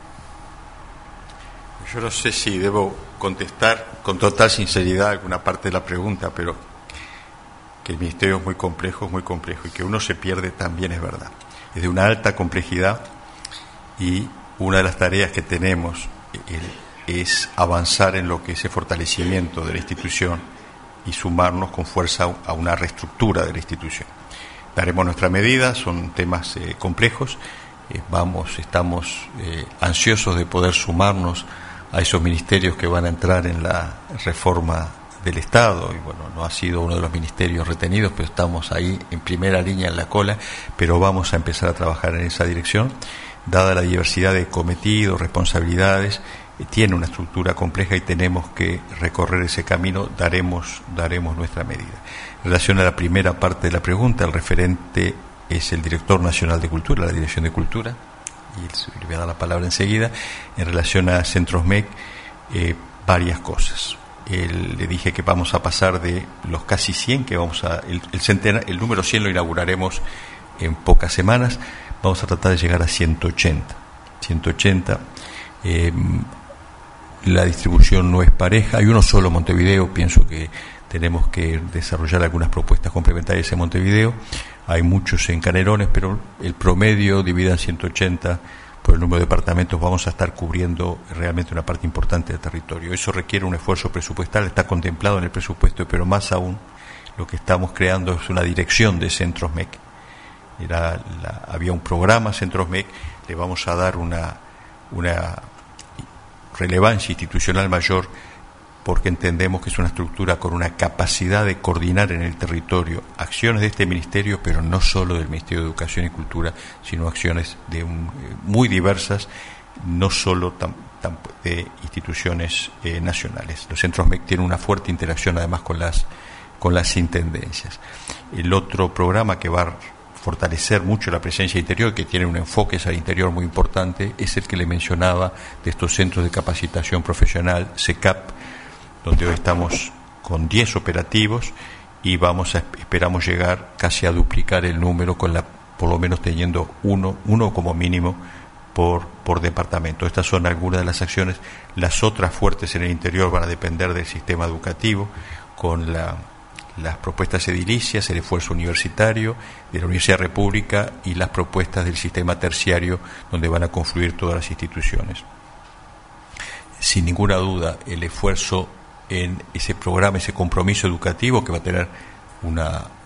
Yo no sé si debo contestar con total sinceridad alguna parte de la pregunta, pero que el ministerio es muy complejo, y que uno se pierde también es verdad. Es de una alta complejidad y una de las tareas que tenemos es avanzar en lo que es el fortalecimiento de la institución y sumarnos con fuerza a una reestructura de la institución. Daremos nuestra medida, son temas complejos, estamos ansiosos de poder sumarnos a esos ministerios que van a entrar en la reforma del Estado, y bueno, no ha sido uno de los ministerios retenidos, pero estamos ahí en primera línea en la cola, pero vamos a empezar a trabajar en esa dirección. Dada la diversidad de cometidos, responsabilidades, tiene una estructura compleja y tenemos que recorrer ese camino, daremos nuestra medida. En relación a la primera parte de la pregunta, el referente es el Director Nacional de Cultura, la Dirección de Cultura, y le voy a dar la palabra enseguida. En relación a Centros MEC, varias cosas. Le dije que vamos a pasar de los casi 100, que el número 100 lo inauguraremos en pocas semanas, vamos a tratar de llegar a 180. La distribución no es pareja, hay uno solo Montevideo, pienso que tenemos que desarrollar algunas propuestas complementarias en Montevideo, hay muchos en Canelones, pero el promedio divida en 180 por el número de departamentos, vamos a estar cubriendo realmente una parte importante del territorio. Eso requiere un esfuerzo presupuestal, está contemplado en el presupuesto, pero más aún lo que estamos creando es una dirección de Centros MEC. Había un programa Centros MEC, le vamos a dar una relevancia institucional mayor porque entendemos que es una estructura con una capacidad de coordinar en el territorio acciones de este ministerio, pero no solo del Ministerio de Educación y Cultura, sino acciones muy diversas, no solo de instituciones nacionales. Los centros MEC tienen una fuerte interacción además con las intendencias. El otro programa que va a fortalecer mucho la presencia interior, que tiene un enfoque hacia el interior muy importante, es el que le mencionaba de estos centros de capacitación profesional, CECAP, donde hoy estamos con 10 operativos y esperamos llegar casi a duplicar el número, por lo menos teniendo uno como mínimo por departamento. Estas son algunas de las acciones. Las otras fuertes en el interior van a depender del sistema educativo, con las propuestas edilicias, el esfuerzo universitario de la Universidad República y las propuestas del sistema terciario, donde van a confluir todas las instituciones. Sin ninguna duda, el esfuerzo en ese programa, ese compromiso educativo que va a tener un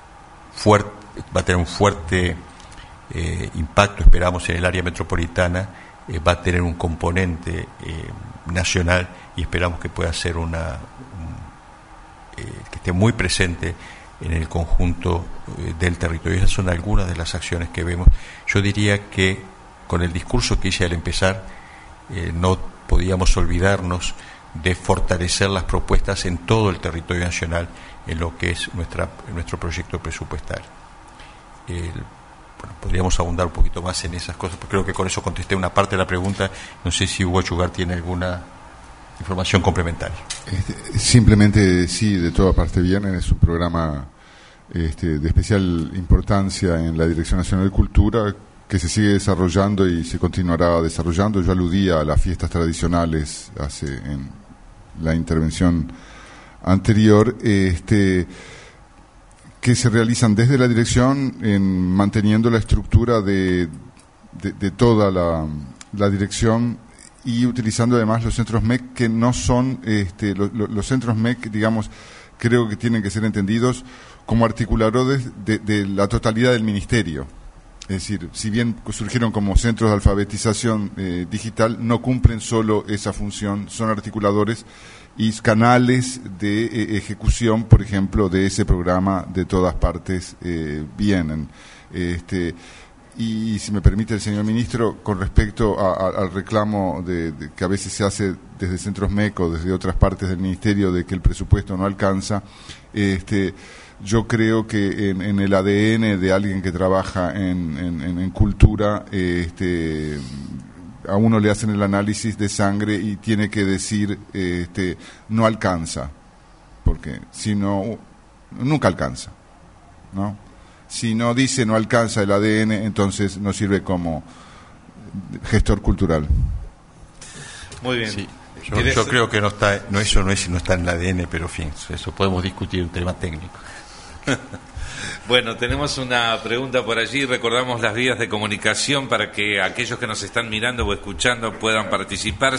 fuerte impacto, esperamos, en el área metropolitana, va a tener un componente nacional y esperamos que pueda ser que esté muy presente en el conjunto del territorio. Esas son algunas de las acciones que vemos. Yo diría que con el discurso que hice al empezar, no podíamos olvidarnos de fortalecer las propuestas en todo el territorio nacional en lo que es nuestro proyecto presupuestal. Podríamos abundar un poquito más en esas cosas, porque creo que con eso contesté una parte de la pregunta. No sé si Hugo Chugar tiene alguna información complementaria. Simplemente sí, de toda parte vienen, es un programa de especial importancia en la Dirección Nacional de Cultura, que se sigue desarrollando y se continuará desarrollando. Yo aludía a las fiestas tradicionales en la intervención anterior, que se realizan desde la dirección manteniendo la estructura de toda la dirección y utilizando además los centros MEC que no son, los centros MEC, digamos, creo que tienen que ser entendidos como articuladores de la totalidad del ministerio. Es decir, si bien surgieron como centros de alfabetización digital, no cumplen solo esa función, son articuladores y canales de ejecución, por ejemplo, de ese programa de todas partes vienen. Y si me permite el señor ministro, con respecto al reclamo que a veces se hace desde centros MEC o desde otras partes del ministerio de que el presupuesto no alcanza, yo creo que en el ADN de alguien que trabaja en cultura, a uno le hacen el análisis de sangre y tiene que decir no alcanza, porque si no, nunca alcanza, ¿no? Si no dice no alcanza el ADN, entonces no sirve como gestor cultural. Muy bien. Sí. Yo creo que no está en el ADN, pero en fin, eso podemos discutir, un tema técnico. Bueno, tenemos una pregunta por allí. Recordamos las vías de comunicación para que aquellos que nos están mirando o escuchando puedan participar.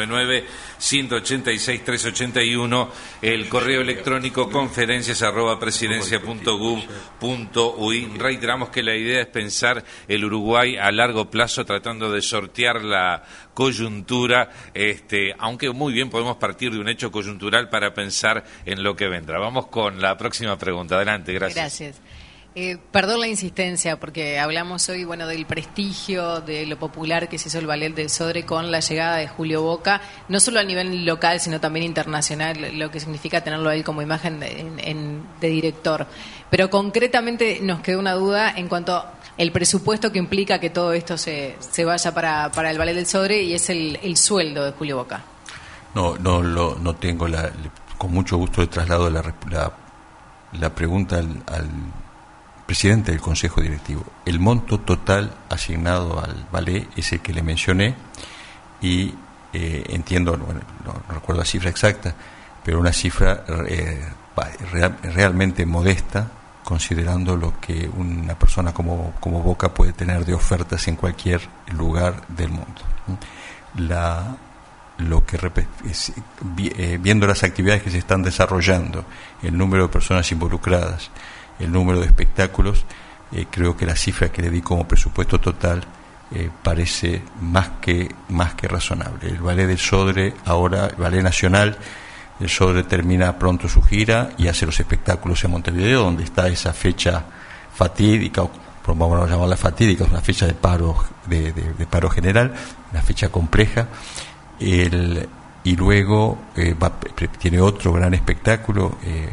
099-186-381, el correo electrónico conferencias@presidencia.gov.uy. Reiteramos que la idea es pensar el Uruguay a largo plazo, tratando de sortear la coyuntura, aunque muy bien podemos partir de un hecho coyuntural para pensar en lo que vendrá. Vamos con la próxima pregunta. Adelante, gracias. Gracias. Perdón la insistencia, porque hablamos hoy, del prestigio, de lo popular que se hizo el Ballet del Sodre con la llegada de Julio Boca, no solo a nivel local, sino también internacional, lo que significa tenerlo ahí como imagen de director. Pero concretamente nos quedó una duda en cuanto al presupuesto que implica que todo esto se vaya para el Ballet del Sodre, y es el sueldo de Julio Boca. No tengo con mucho gusto le traslado la pregunta al presidente del Consejo Directivo. El monto total asignado al ballet es el que le mencioné y entiendo, no recuerdo la cifra exacta, pero una cifra realmente modesta, considerando lo que una persona como Boca puede tener de ofertas en cualquier lugar del mundo. Viendo las actividades que se están desarrollando, el número de personas involucradas, el número de espectáculos, creo que la cifra que le di como presupuesto total parece más que razonable. El Ballet del Sodre, ahora el Ballet Nacional, el Sodre termina pronto su gira y hace los espectáculos en Montevideo, donde está esa fecha fatídica, o vamos a llamarla fatídica, es una fecha de paro general, una fecha compleja. Y luego tiene otro gran espectáculo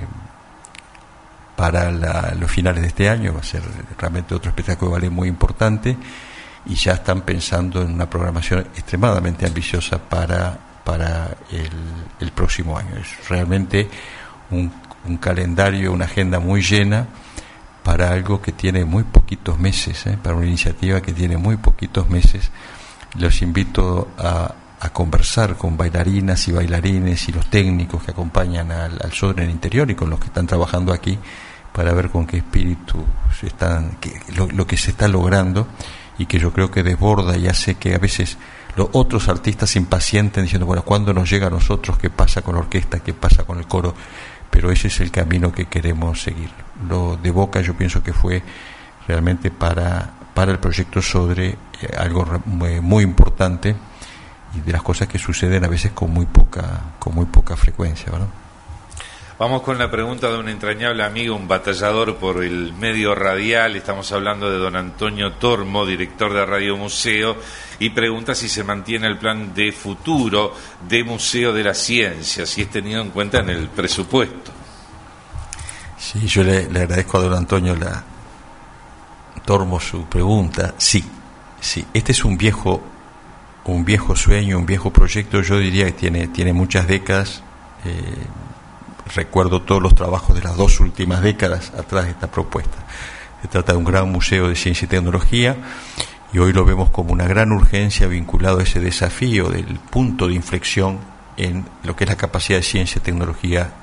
para los finales de este año, va a ser realmente otro espectáculo de ballet muy importante, y ya están pensando en una programación extremadamente ambiciosa para el próximo año. Es realmente un calendario, una agenda muy llena para algo que tiene muy poquitos meses, para una iniciativa que tiene muy poquitos meses. Los invito a conversar con bailarinas y bailarines y los técnicos que acompañan al Sodre en el interior y con los que están trabajando aquí, para ver con qué espíritu lo que se está logrando, y que yo creo que desborda y hace que a veces los otros artistas se impacienten diciendo, ¿cuándo nos llega a nosotros? ¿Qué pasa con la orquesta? ¿Qué pasa con el coro? Pero ese es el camino que queremos seguir. Lo de Boca yo pienso que fue realmente para el proyecto Sodre algo muy importante, y de las cosas que suceden a veces con muy poca frecuencia, ¿verdad? Vamos con la pregunta de un entrañable amigo, un batallador por el medio radial. Estamos hablando de don Antonio Tormo, director de Radio Museo, y pregunta si se mantiene el plan de futuro de Museo de la Ciencia, si es tenido en cuenta en el presupuesto. Sí, yo le agradezco a don Antonio Tormo su pregunta. Sí, este es un viejo sueño, un viejo proyecto. Yo diría que tiene muchas décadas. Recuerdo todos los trabajos de las 2 últimas décadas atrás de esta propuesta. Se trata de un gran museo de ciencia y tecnología, y hoy lo vemos como una gran urgencia vinculado a ese desafío del punto de inflexión en lo que es la capacidad de ciencia y tecnología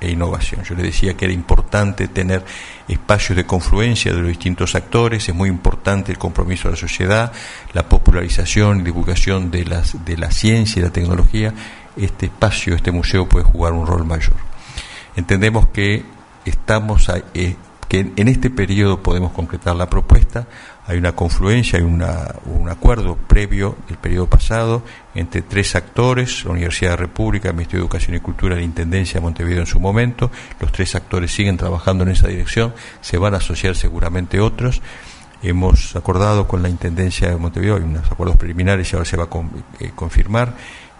e innovación. Yo les decía que era importante tener espacios de confluencia de los distintos actores, es muy importante el compromiso de la sociedad, la popularización y divulgación de la ciencia y la tecnología. Este espacio, este museo puede jugar un rol mayor. Entendemos que que en este periodo podemos concretar la propuesta. Hay una confluencia, hay un acuerdo previo del periodo pasado entre 3 actores, la Universidad de la República, el Ministerio de Educación y Cultura, la Intendencia de Montevideo en su momento. Los 3 actores siguen trabajando en esa dirección, se van a asociar seguramente otros. Hemos acordado con la Intendencia de Montevideo, hay unos acuerdos preliminares y ahora se va a confirmar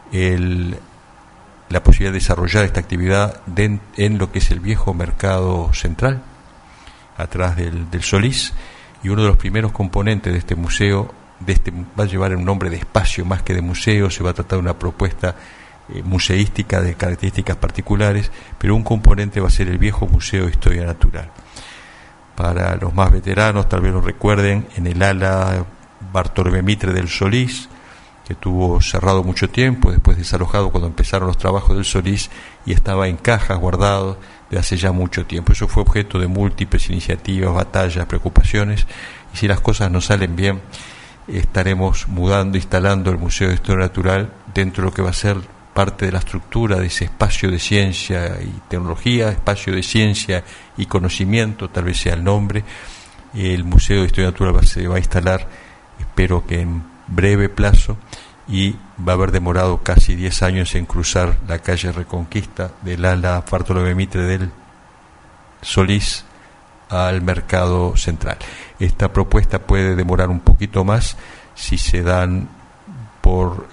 la posibilidad de desarrollar esta actividad en lo que es el viejo mercado central, atrás del Solís, y uno de los primeros componentes de este museo, va a llevar un nombre de espacio más que de museo. Se va a tratar de una propuesta museística de características particulares, pero un componente va a ser el viejo Museo de Historia Natural. Para los más veteranos, tal vez lo recuerden, en el ala Bartolomé Mitre del Solís, que estuvo cerrado mucho tiempo, después desalojado cuando empezaron los trabajos del Solís, y estaba en cajas guardado de hace ya mucho tiempo. Eso fue objeto de múltiples iniciativas, batallas, preocupaciones, y si las cosas no salen bien, estaremos instalando el Museo de Historia Natural dentro de lo que va a ser parte de la estructura de ese espacio de ciencia y tecnología, espacio de ciencia y conocimiento, tal vez sea el nombre. El Museo de Historia Natural se va a instalar, espero que en breve plazo, y va a haber demorado casi 10 años en cruzar la calle Reconquista del ala Bartolomé Mitre del Solís al mercado central. Esta propuesta puede demorar un poquito más si se dan por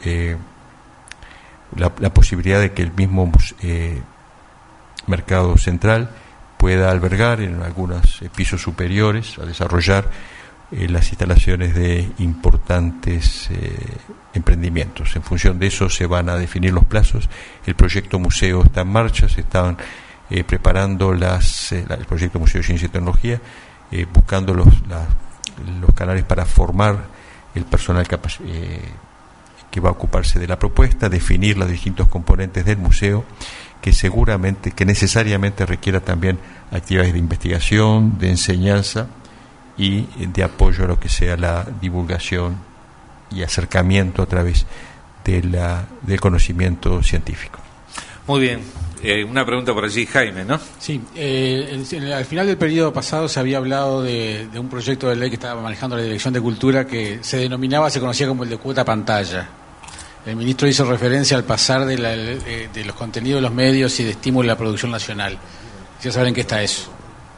la posibilidad de que el mismo mercado central pueda albergar en algunos pisos superiores a desarrollar las instalaciones de importantes emprendimientos. En función de eso se van a definir los plazos. El proyecto museo está en marcha, se están preparando el proyecto Museo de Ciencia y Tecnología, buscando los canales para formar el personal que va a ocuparse de la propuesta, definir los distintos componentes del museo, que necesariamente requiera también actividades de investigación, de enseñanza y de apoyo a lo que sea la divulgación y acercamiento a través del conocimiento científico. Muy bien. Una pregunta por allí, Jaime, ¿no? Sí, al final del periodo pasado se había hablado de un proyecto de ley que estaba manejando la Dirección de Cultura que se conocía como el de cuota pantalla. El ministro hizo referencia al pasar de los contenidos de los medios y de estímulo a la producción nacional. ¿Ya saben qué está eso?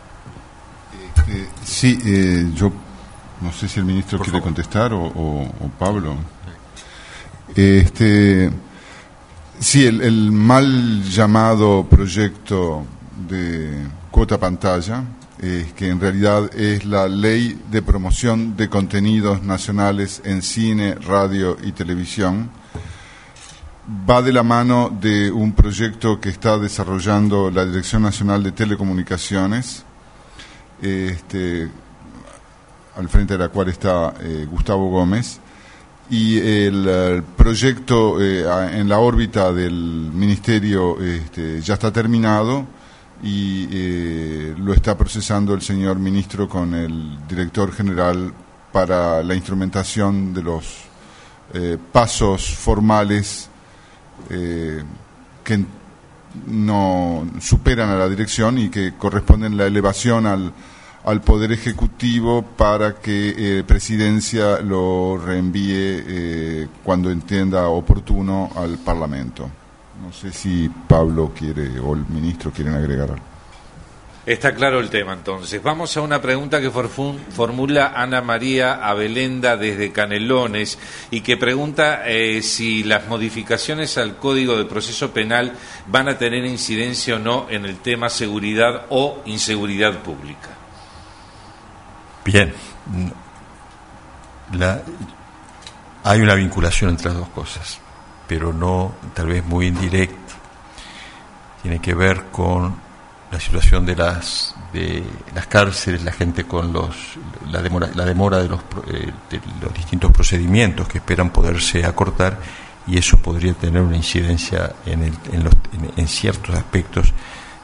Sí, yo no sé si el ministro quiere contestar o Pablo. Sí, el mal llamado proyecto de cuota pantalla, que en realidad es la Ley de Promoción de Contenidos Nacionales en Cine, Radio y Televisión, va de la mano de un proyecto que está desarrollando la Dirección Nacional de Telecomunicaciones, al frente de la cual está Gustavo Gómez, y el proyecto en la órbita del Ministerio ya está terminado y lo está procesando el señor ministro con el director general para la instrumentación de los pasos formales que no superan a la dirección y que corresponden la elevación al Poder Ejecutivo para que Presidencia lo reenvíe cuando entienda oportuno al Parlamento. No sé si Pablo quiere o el ministro quieren agregar algo. Está claro el tema, entonces. Vamos a una pregunta que formula Ana María Abelenda desde Canelones y que pregunta si las modificaciones al Código de Proceso Penal van a tener incidencia o no en el tema seguridad o inseguridad pública. Bien. Hay una vinculación entre las dos cosas, pero no, tal vez muy indirecta. Tiene que ver con la situación de las cárceles, la gente con la demora de los distintos procedimientos que esperan poderse acortar, y eso podría tener una incidencia en ciertos aspectos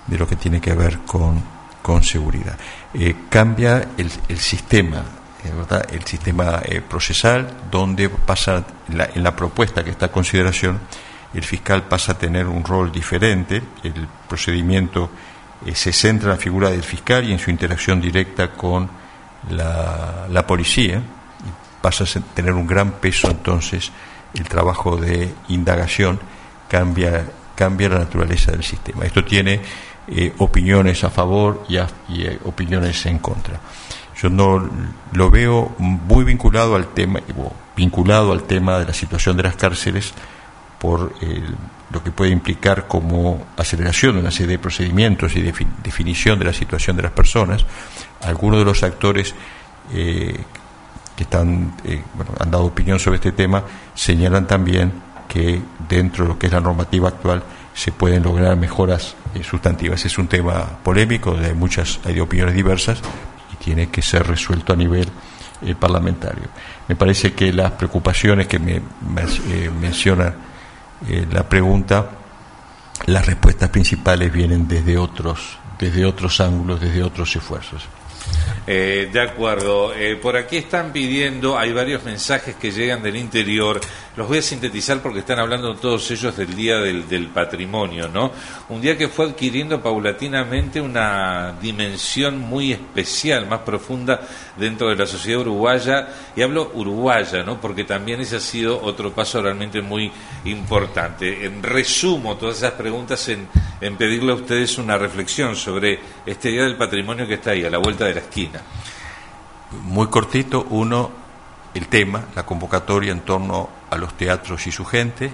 de lo que tiene que ver con seguridad. Cambia el sistema, ¿verdad? El sistema procesal, donde pasa en la propuesta que está a consideración, el fiscal pasa a tener un rol diferente. El procedimiento se centra en la figura del fiscal y en su interacción directa con la policía, y pasa a tener un gran peso. Entonces el trabajo de indagación cambia la naturaleza del sistema. Esto tiene opiniones a favor y opiniones en contra. Yo no lo veo muy vinculado al tema de la situación de las cárceles, por lo que puede implicar como aceleración de una serie de procedimientos y definición de la situación de las personas. Algunos de los actores que han dado opinión sobre este tema señalan también que dentro de lo que es la normativa actual se pueden lograr mejoras sustantivas. Es un tema polémico, hay de opiniones diversas, y tiene que ser resuelto a nivel parlamentario. Me parece que las preocupaciones que menciona la pregunta, las respuestas principales vienen desde otros ángulos, desde otros esfuerzos. De acuerdo. Por aquí están pidiendo, hay varios mensajes que llegan del interior, los voy a sintetizar porque están hablando todos ellos del Día del Patrimonio, ¿no? Un día que fue adquiriendo paulatinamente una dimensión muy especial, más profunda dentro de la sociedad uruguaya, y hablo uruguaya, ¿no? Porque también ese ha sido otro paso realmente muy importante. Resumo todas esas preguntas en pedirle a ustedes una reflexión sobre este Día del Patrimonio que está ahí, a la vuelta de la esquina. Muy cortito. Uno, el tema, la convocatoria en torno a los teatros y su gente,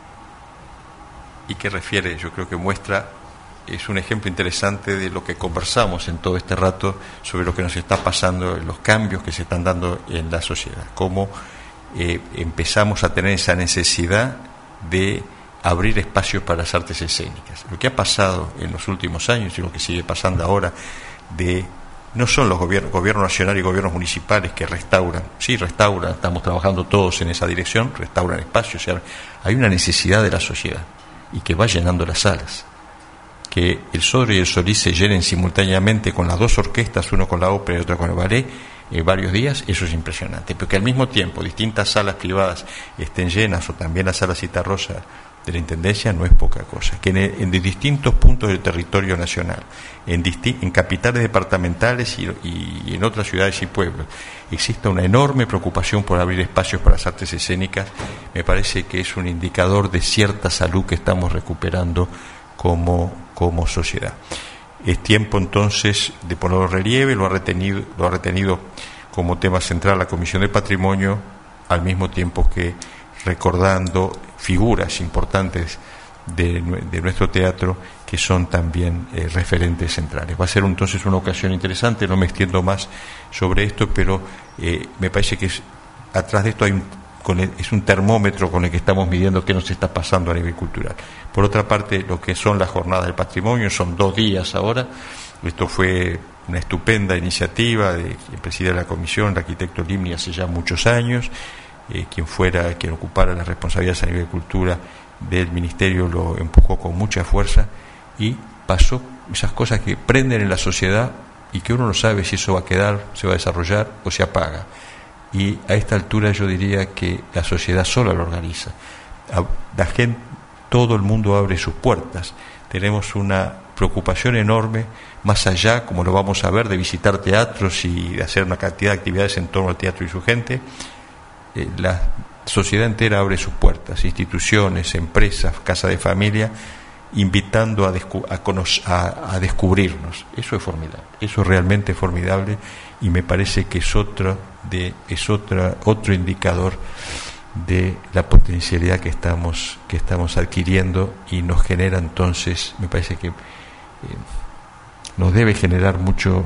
y que refiere, yo creo que es un ejemplo interesante de lo que conversamos en todo este rato sobre lo que nos está pasando, los cambios que se están dando en la sociedad, cómo empezamos a tener esa necesidad de abrir espacios para las artes escénicas. Lo que ha pasado en los últimos años y lo que sigue pasando ahora, no son los gobiernos nacionales y gobiernos municipales que restauran, estamos trabajando todos en esa dirección, restauran espacios, o sea, hay una necesidad de la sociedad, y que va llenando las salas. Que el Sodre y el Solís se llenen simultáneamente con las dos orquestas, uno con la ópera y otro con el ballet, varios días, eso es impresionante. Pero que al mismo tiempo distintas salas privadas estén llenas, o también la sala Citarrosa de la Intendencia, no es poca cosa. Que en distintos puntos del territorio nacional, en capitales departamentales y en otras ciudades y pueblos, exista una enorme preocupación por abrir espacios para las artes escénicas, me parece que es un indicador de cierta salud que estamos recuperando como sociedad. Es tiempo entonces de ponerlo en relieve. Lo ha retenido como tema central la Comisión de Patrimonio, al mismo tiempo que recordando figuras importantes de nuestro teatro que son también referentes centrales. Va a ser entonces una ocasión interesante. No me extiendo más sobre esto, pero me parece que atrás de esto es un termómetro con el que estamos midiendo qué nos está pasando a nivel cultural. Por otra parte, lo que son las jornadas del patrimonio, son 2 días ahora. Esto fue una estupenda iniciativa de quien preside la comisión, el arquitecto Limni, hace ya muchos años. Quien ocupara las responsabilidades a nivel cultura del ministerio lo empujó con mucha fuerza, y pasó esas cosas que prenden en la sociedad y que uno no sabe si eso va a quedar, se va a desarrollar o se apaga. Y a esta altura yo diría que la sociedad sola lo organiza. La gente, todo el mundo abre sus puertas. Tenemos una preocupación enorme, más allá, como lo vamos a ver, de visitar teatros y de hacer una cantidad de actividades en torno al teatro y su gente. La sociedad entera abre sus puertas, instituciones, empresas, casas de familia, invitando a descubrirnos. Eso es formidable, eso es realmente formidable, y me parece que es otro indicador de la potencialidad que estamos adquiriendo, y nos genera entonces, me parece que nos debe generar mucho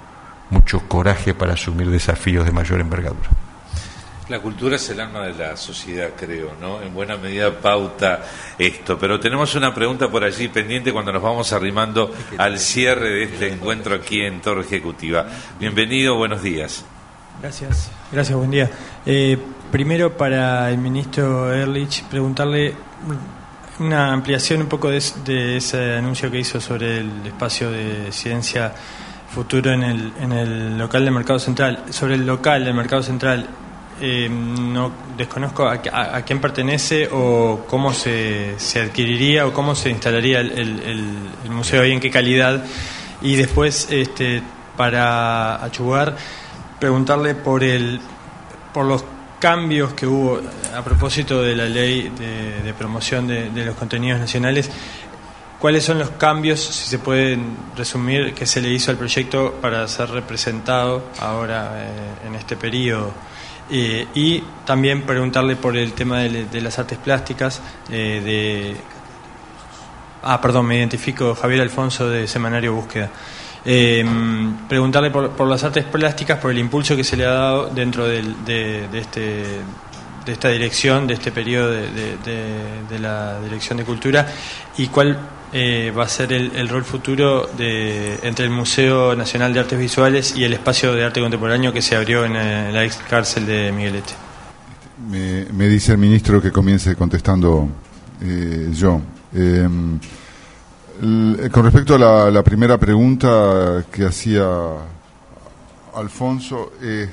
coraje para asumir desafíos de mayor envergadura. La cultura es el alma de la sociedad, creo, ¿no? En buena medida pauta esto. Pero tenemos una pregunta por allí pendiente cuando nos vamos arrimando al cierre de este encuentro aquí en Torre Ejecutiva. Bienvenido, buenos días. Gracias, buen día. Primero, para el ministro Ehrlich, preguntarle, una ampliación un poco de ese anuncio que hizo sobre el espacio de ciencia futuro en el local del Mercado Central. Sobre el local del Mercado Central, no desconozco a quién pertenece o cómo se adquiriría o cómo se instalaría el museo y en qué calidad. Y después, para Achugar, preguntarle por los cambios que hubo a propósito de la ley de promoción de los contenidos nacionales. ¿Cuáles son los cambios, si se pueden resumir, que se le hizo al proyecto para ser representado ahora en este periodo? Y también preguntarle por el tema de las artes plásticas. Me identifico, Javier Alfonso, de Semanario Búsqueda. Preguntarle por las artes plásticas, por el impulso que se le ha dado dentro de esta dirección, de este periodo de la Dirección de Cultura, y cuál va a ser el rol futuro entre el Museo Nacional de Artes Visuales y el Espacio de Arte Contemporáneo que se abrió en la ex cárcel de Miguelete. Me dice el ministro que comience contestando yo. Con respecto a la primera pregunta que hacía Alfonso,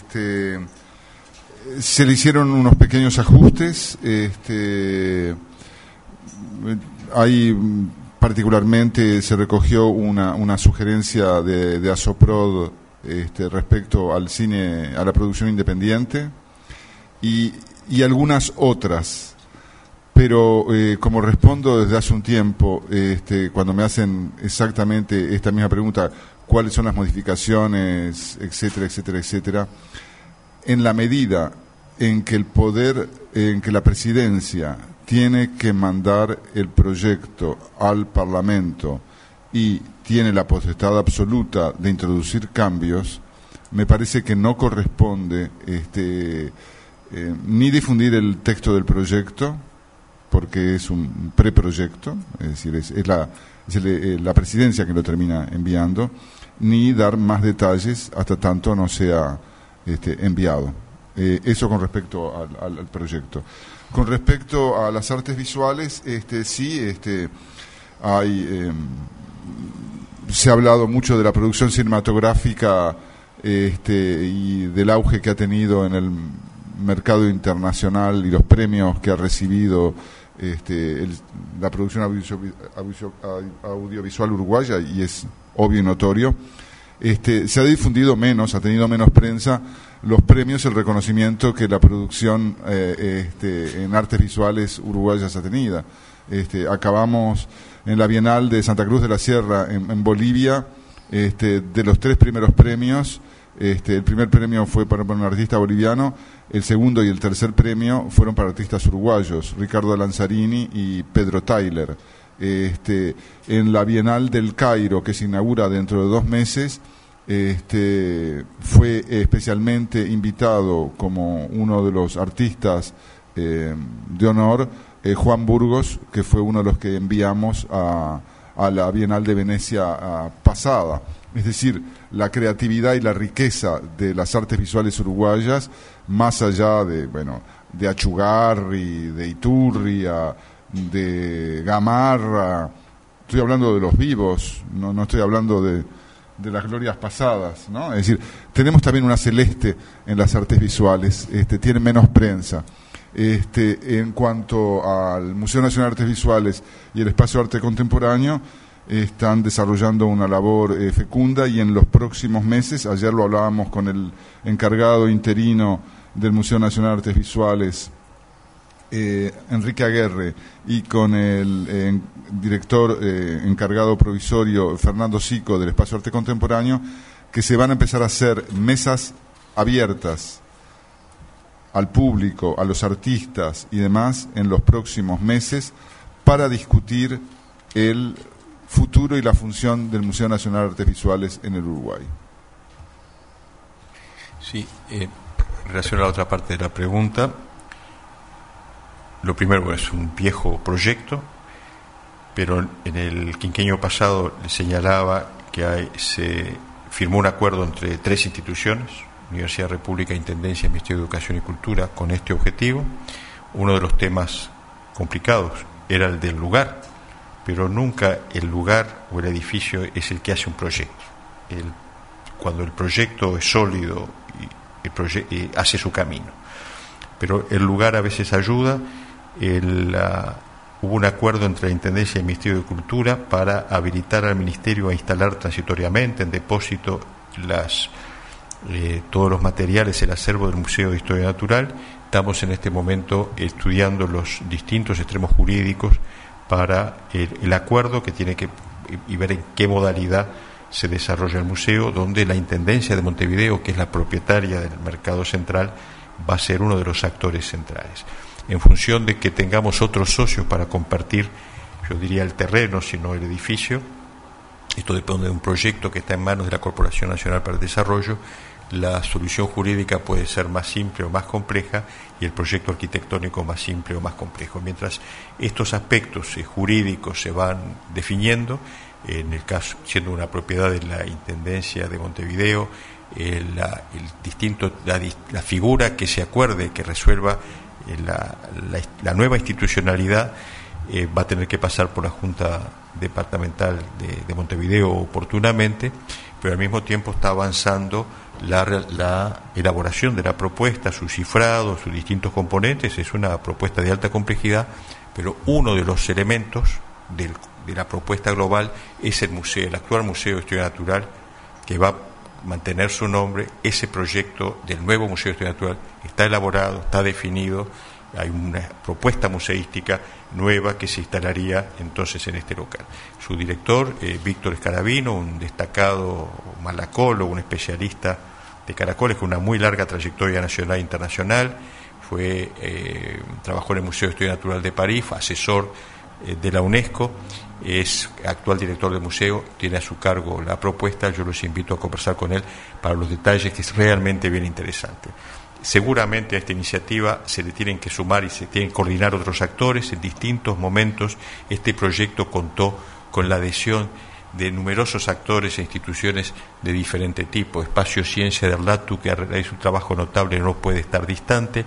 se le hicieron unos pequeños ajustes. Hay particularmente se recogió una sugerencia de Asoprod respecto al cine, a la producción independiente y algunas otras. Pero como respondo desde hace un tiempo, cuando me hacen exactamente esta misma pregunta, cuáles son las modificaciones, etcétera, etcétera, etcétera, en la medida en que en que la presidencia tiene que mandar el proyecto al Parlamento y tiene la potestad absoluta de introducir cambios, me parece que no corresponde ni difundir el texto del proyecto, porque es un preproyecto, es decir, es la presidencia que lo termina enviando, ni dar más detalles hasta tanto no sea enviado. Eso con respecto al proyecto. Con respecto a las artes visuales, se ha hablado mucho de la producción cinematográfica y del auge que ha tenido en el mercado internacional y los premios que ha recibido la producción audiovisual uruguaya, y es obvio y notorio. Se ha difundido menos, ha tenido menos prensa los premios, el reconocimiento que la producción en artes visuales uruguayas ha tenido. Acabamos en la Bienal de Santa Cruz de la Sierra en Bolivia, de los 3 primeros premios, el primer premio fue para un artista boliviano, el segundo y el tercer premio fueron para artistas uruguayos, Ricardo Lanzarini y Pedro Tyler. En la Bienal del Cairo, que se inaugura dentro de 2 meses, fue especialmente invitado como uno de los artistas de honor Juan Burgos, que fue uno de los que enviamos a la Bienal de Venecia pasada. Es decir, la creatividad y la riqueza de las artes visuales uruguayas, más allá de Achugarri, de Iturria, de Gamarra, estoy hablando de los vivos, no estoy hablando de las glorias pasadas, ¿no? Es decir, tenemos también una celeste en las artes visuales, tiene menos prensa. En cuanto al Museo Nacional de Artes Visuales y el Espacio de Arte Contemporáneo, están desarrollando una labor fecunda, y en los próximos meses, ayer lo hablábamos con el encargado interino del Museo Nacional de Artes Visuales, Enrique Aguerre, y con el director encargado provisorio Fernando Sico del Espacio de Arte Contemporáneo, que se van a empezar a hacer mesas abiertas al público, a los artistas y demás en los próximos meses para discutir el futuro y la función del Museo Nacional de Artes Visuales en el Uruguay. Sí, en relación a la otra parte de la pregunta, lo primero es un viejo proyecto, pero en el quinquenio pasado le señalaba que se firmó un acuerdo entre 3 instituciones, Universidad República, Intendencia, Ministerio de Educación y Cultura, con este objetivo. Uno de los temas complicados era el del lugar, pero nunca el lugar o el edificio es el que hace un proyecto. Cuando el proyecto es sólido, hace su camino. Pero el lugar a veces ayuda. Hubo un acuerdo entre la Intendencia y el Ministerio de Cultura para habilitar al Ministerio a instalar transitoriamente en depósito todos los materiales, el acervo del Museo de Historia Natural. Estamos en este momento estudiando los distintos extremos jurídicos para el acuerdo que tiene que y ver en qué modalidad se desarrolla el museo, donde la Intendencia de Montevideo, que es la propietaria del Mercado Central, va a ser uno de los actores centrales. En función de que tengamos otros socios para compartir, yo diría el terreno, sino el edificio, esto depende de un proyecto que está en manos de la Corporación Nacional para el Desarrollo, la solución jurídica puede ser más simple o más compleja y el proyecto arquitectónico más simple o más complejo. Mientras estos aspectos jurídicos se van definiendo, en el caso, siendo una propiedad de la Intendencia de Montevideo, la figura que se acuerde, que resuelva la nueva institucionalidad, va a tener que pasar por la Junta Departamental de Montevideo oportunamente, pero al mismo tiempo está avanzando la elaboración de la propuesta, su cifrado, sus distintos componentes. Es una propuesta de alta complejidad, pero uno de los elementos de la propuesta global es el actual Museo de Historia Natural, que va a mantener su nombre. Ese proyecto del nuevo Museo de Historia Natural está elaborado, está definido, hay una propuesta museística nueva que se instalaría entonces en este local. Su director, Víctor Escarabino, un destacado malacólogo, un especialista de caracoles con una muy larga trayectoria nacional e internacional, trabajó en el Museo de Historia Natural de París, fue asesor de la UNESCO, es actual director del museo, tiene a su cargo la propuesta. Yo los invito a conversar con él para los detalles, que es realmente bien interesante. Seguramente a esta iniciativa se le tienen que sumar y se tienen que coordinar otros actores. En distintos momentos este proyecto contó con la adhesión de numerosos actores e instituciones de diferente tipo. Espacio Ciencia del LATU, que realiza un trabajo notable, no puede estar distante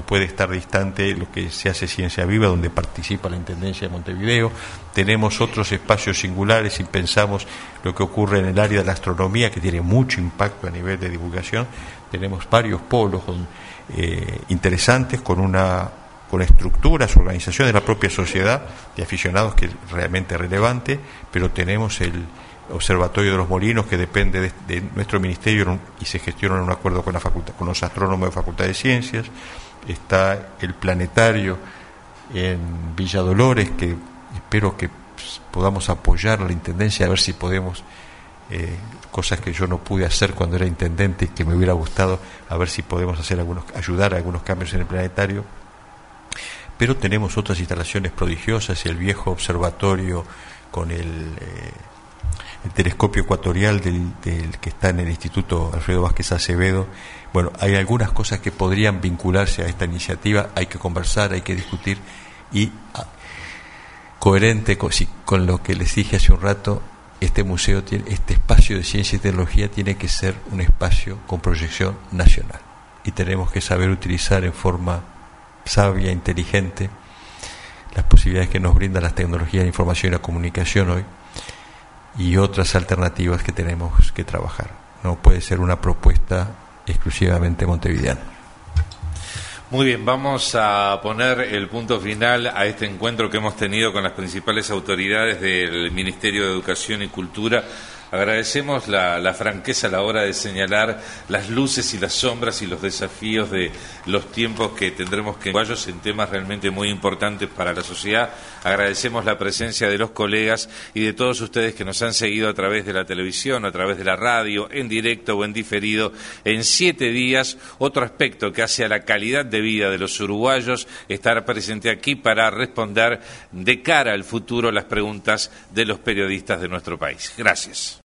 lo que se hace Ciencia Viva, donde participa la Intendencia de Montevideo. Tenemos otros espacios singulares y pensamos lo que ocurre en el área de la astronomía, que tiene mucho impacto a nivel de divulgación. Tenemos varios polos interesantes con estructuras, organizaciones de la propia sociedad, de aficionados, que es realmente relevante, pero tenemos el Observatorio de los Molinos, que depende de nuestro ministerio y se gestiona en un acuerdo con la facultad, con los astrónomos de Facultad de Ciencias. Está el planetario en Villa Dolores, que espero que podamos apoyar a la Intendencia, a ver si podemos, cosas que yo no pude hacer cuando era intendente y que me hubiera gustado, a ver si podemos ayudar a algunos cambios en el planetario. Pero tenemos otras instalaciones prodigiosas, el viejo observatorio con el telescopio ecuatorial del que está en el Instituto Alfredo Vázquez Acevedo. Bueno, hay algunas cosas que podrían vincularse a esta iniciativa, hay que conversar, hay que discutir, y coherente con lo que les dije hace un rato, este espacio de ciencia y tecnología tiene que ser un espacio con proyección nacional, y tenemos que saber utilizar en forma sabia, inteligente, las posibilidades que nos brindan las tecnologías de la información y la comunicación hoy, y otras alternativas que tenemos que trabajar. No puede ser una propuesta exclusivamente montevideana. Muy bien, vamos a poner el punto final a este encuentro que hemos tenido con las principales autoridades del Ministerio de Educación y Cultura. Agradecemos la franqueza a la hora de señalar las luces y las sombras y los desafíos de los tiempos que tendremos que encuadrar en temas realmente muy importantes para la sociedad. Agradecemos la presencia de los colegas y de todos ustedes que nos han seguido a través de la televisión, a través de la radio, en directo o en diferido. En 7 días, otro aspecto que hace a la calidad de vida de los uruguayos, estar presente aquí para responder de cara al futuro las preguntas de los periodistas de nuestro país. Gracias.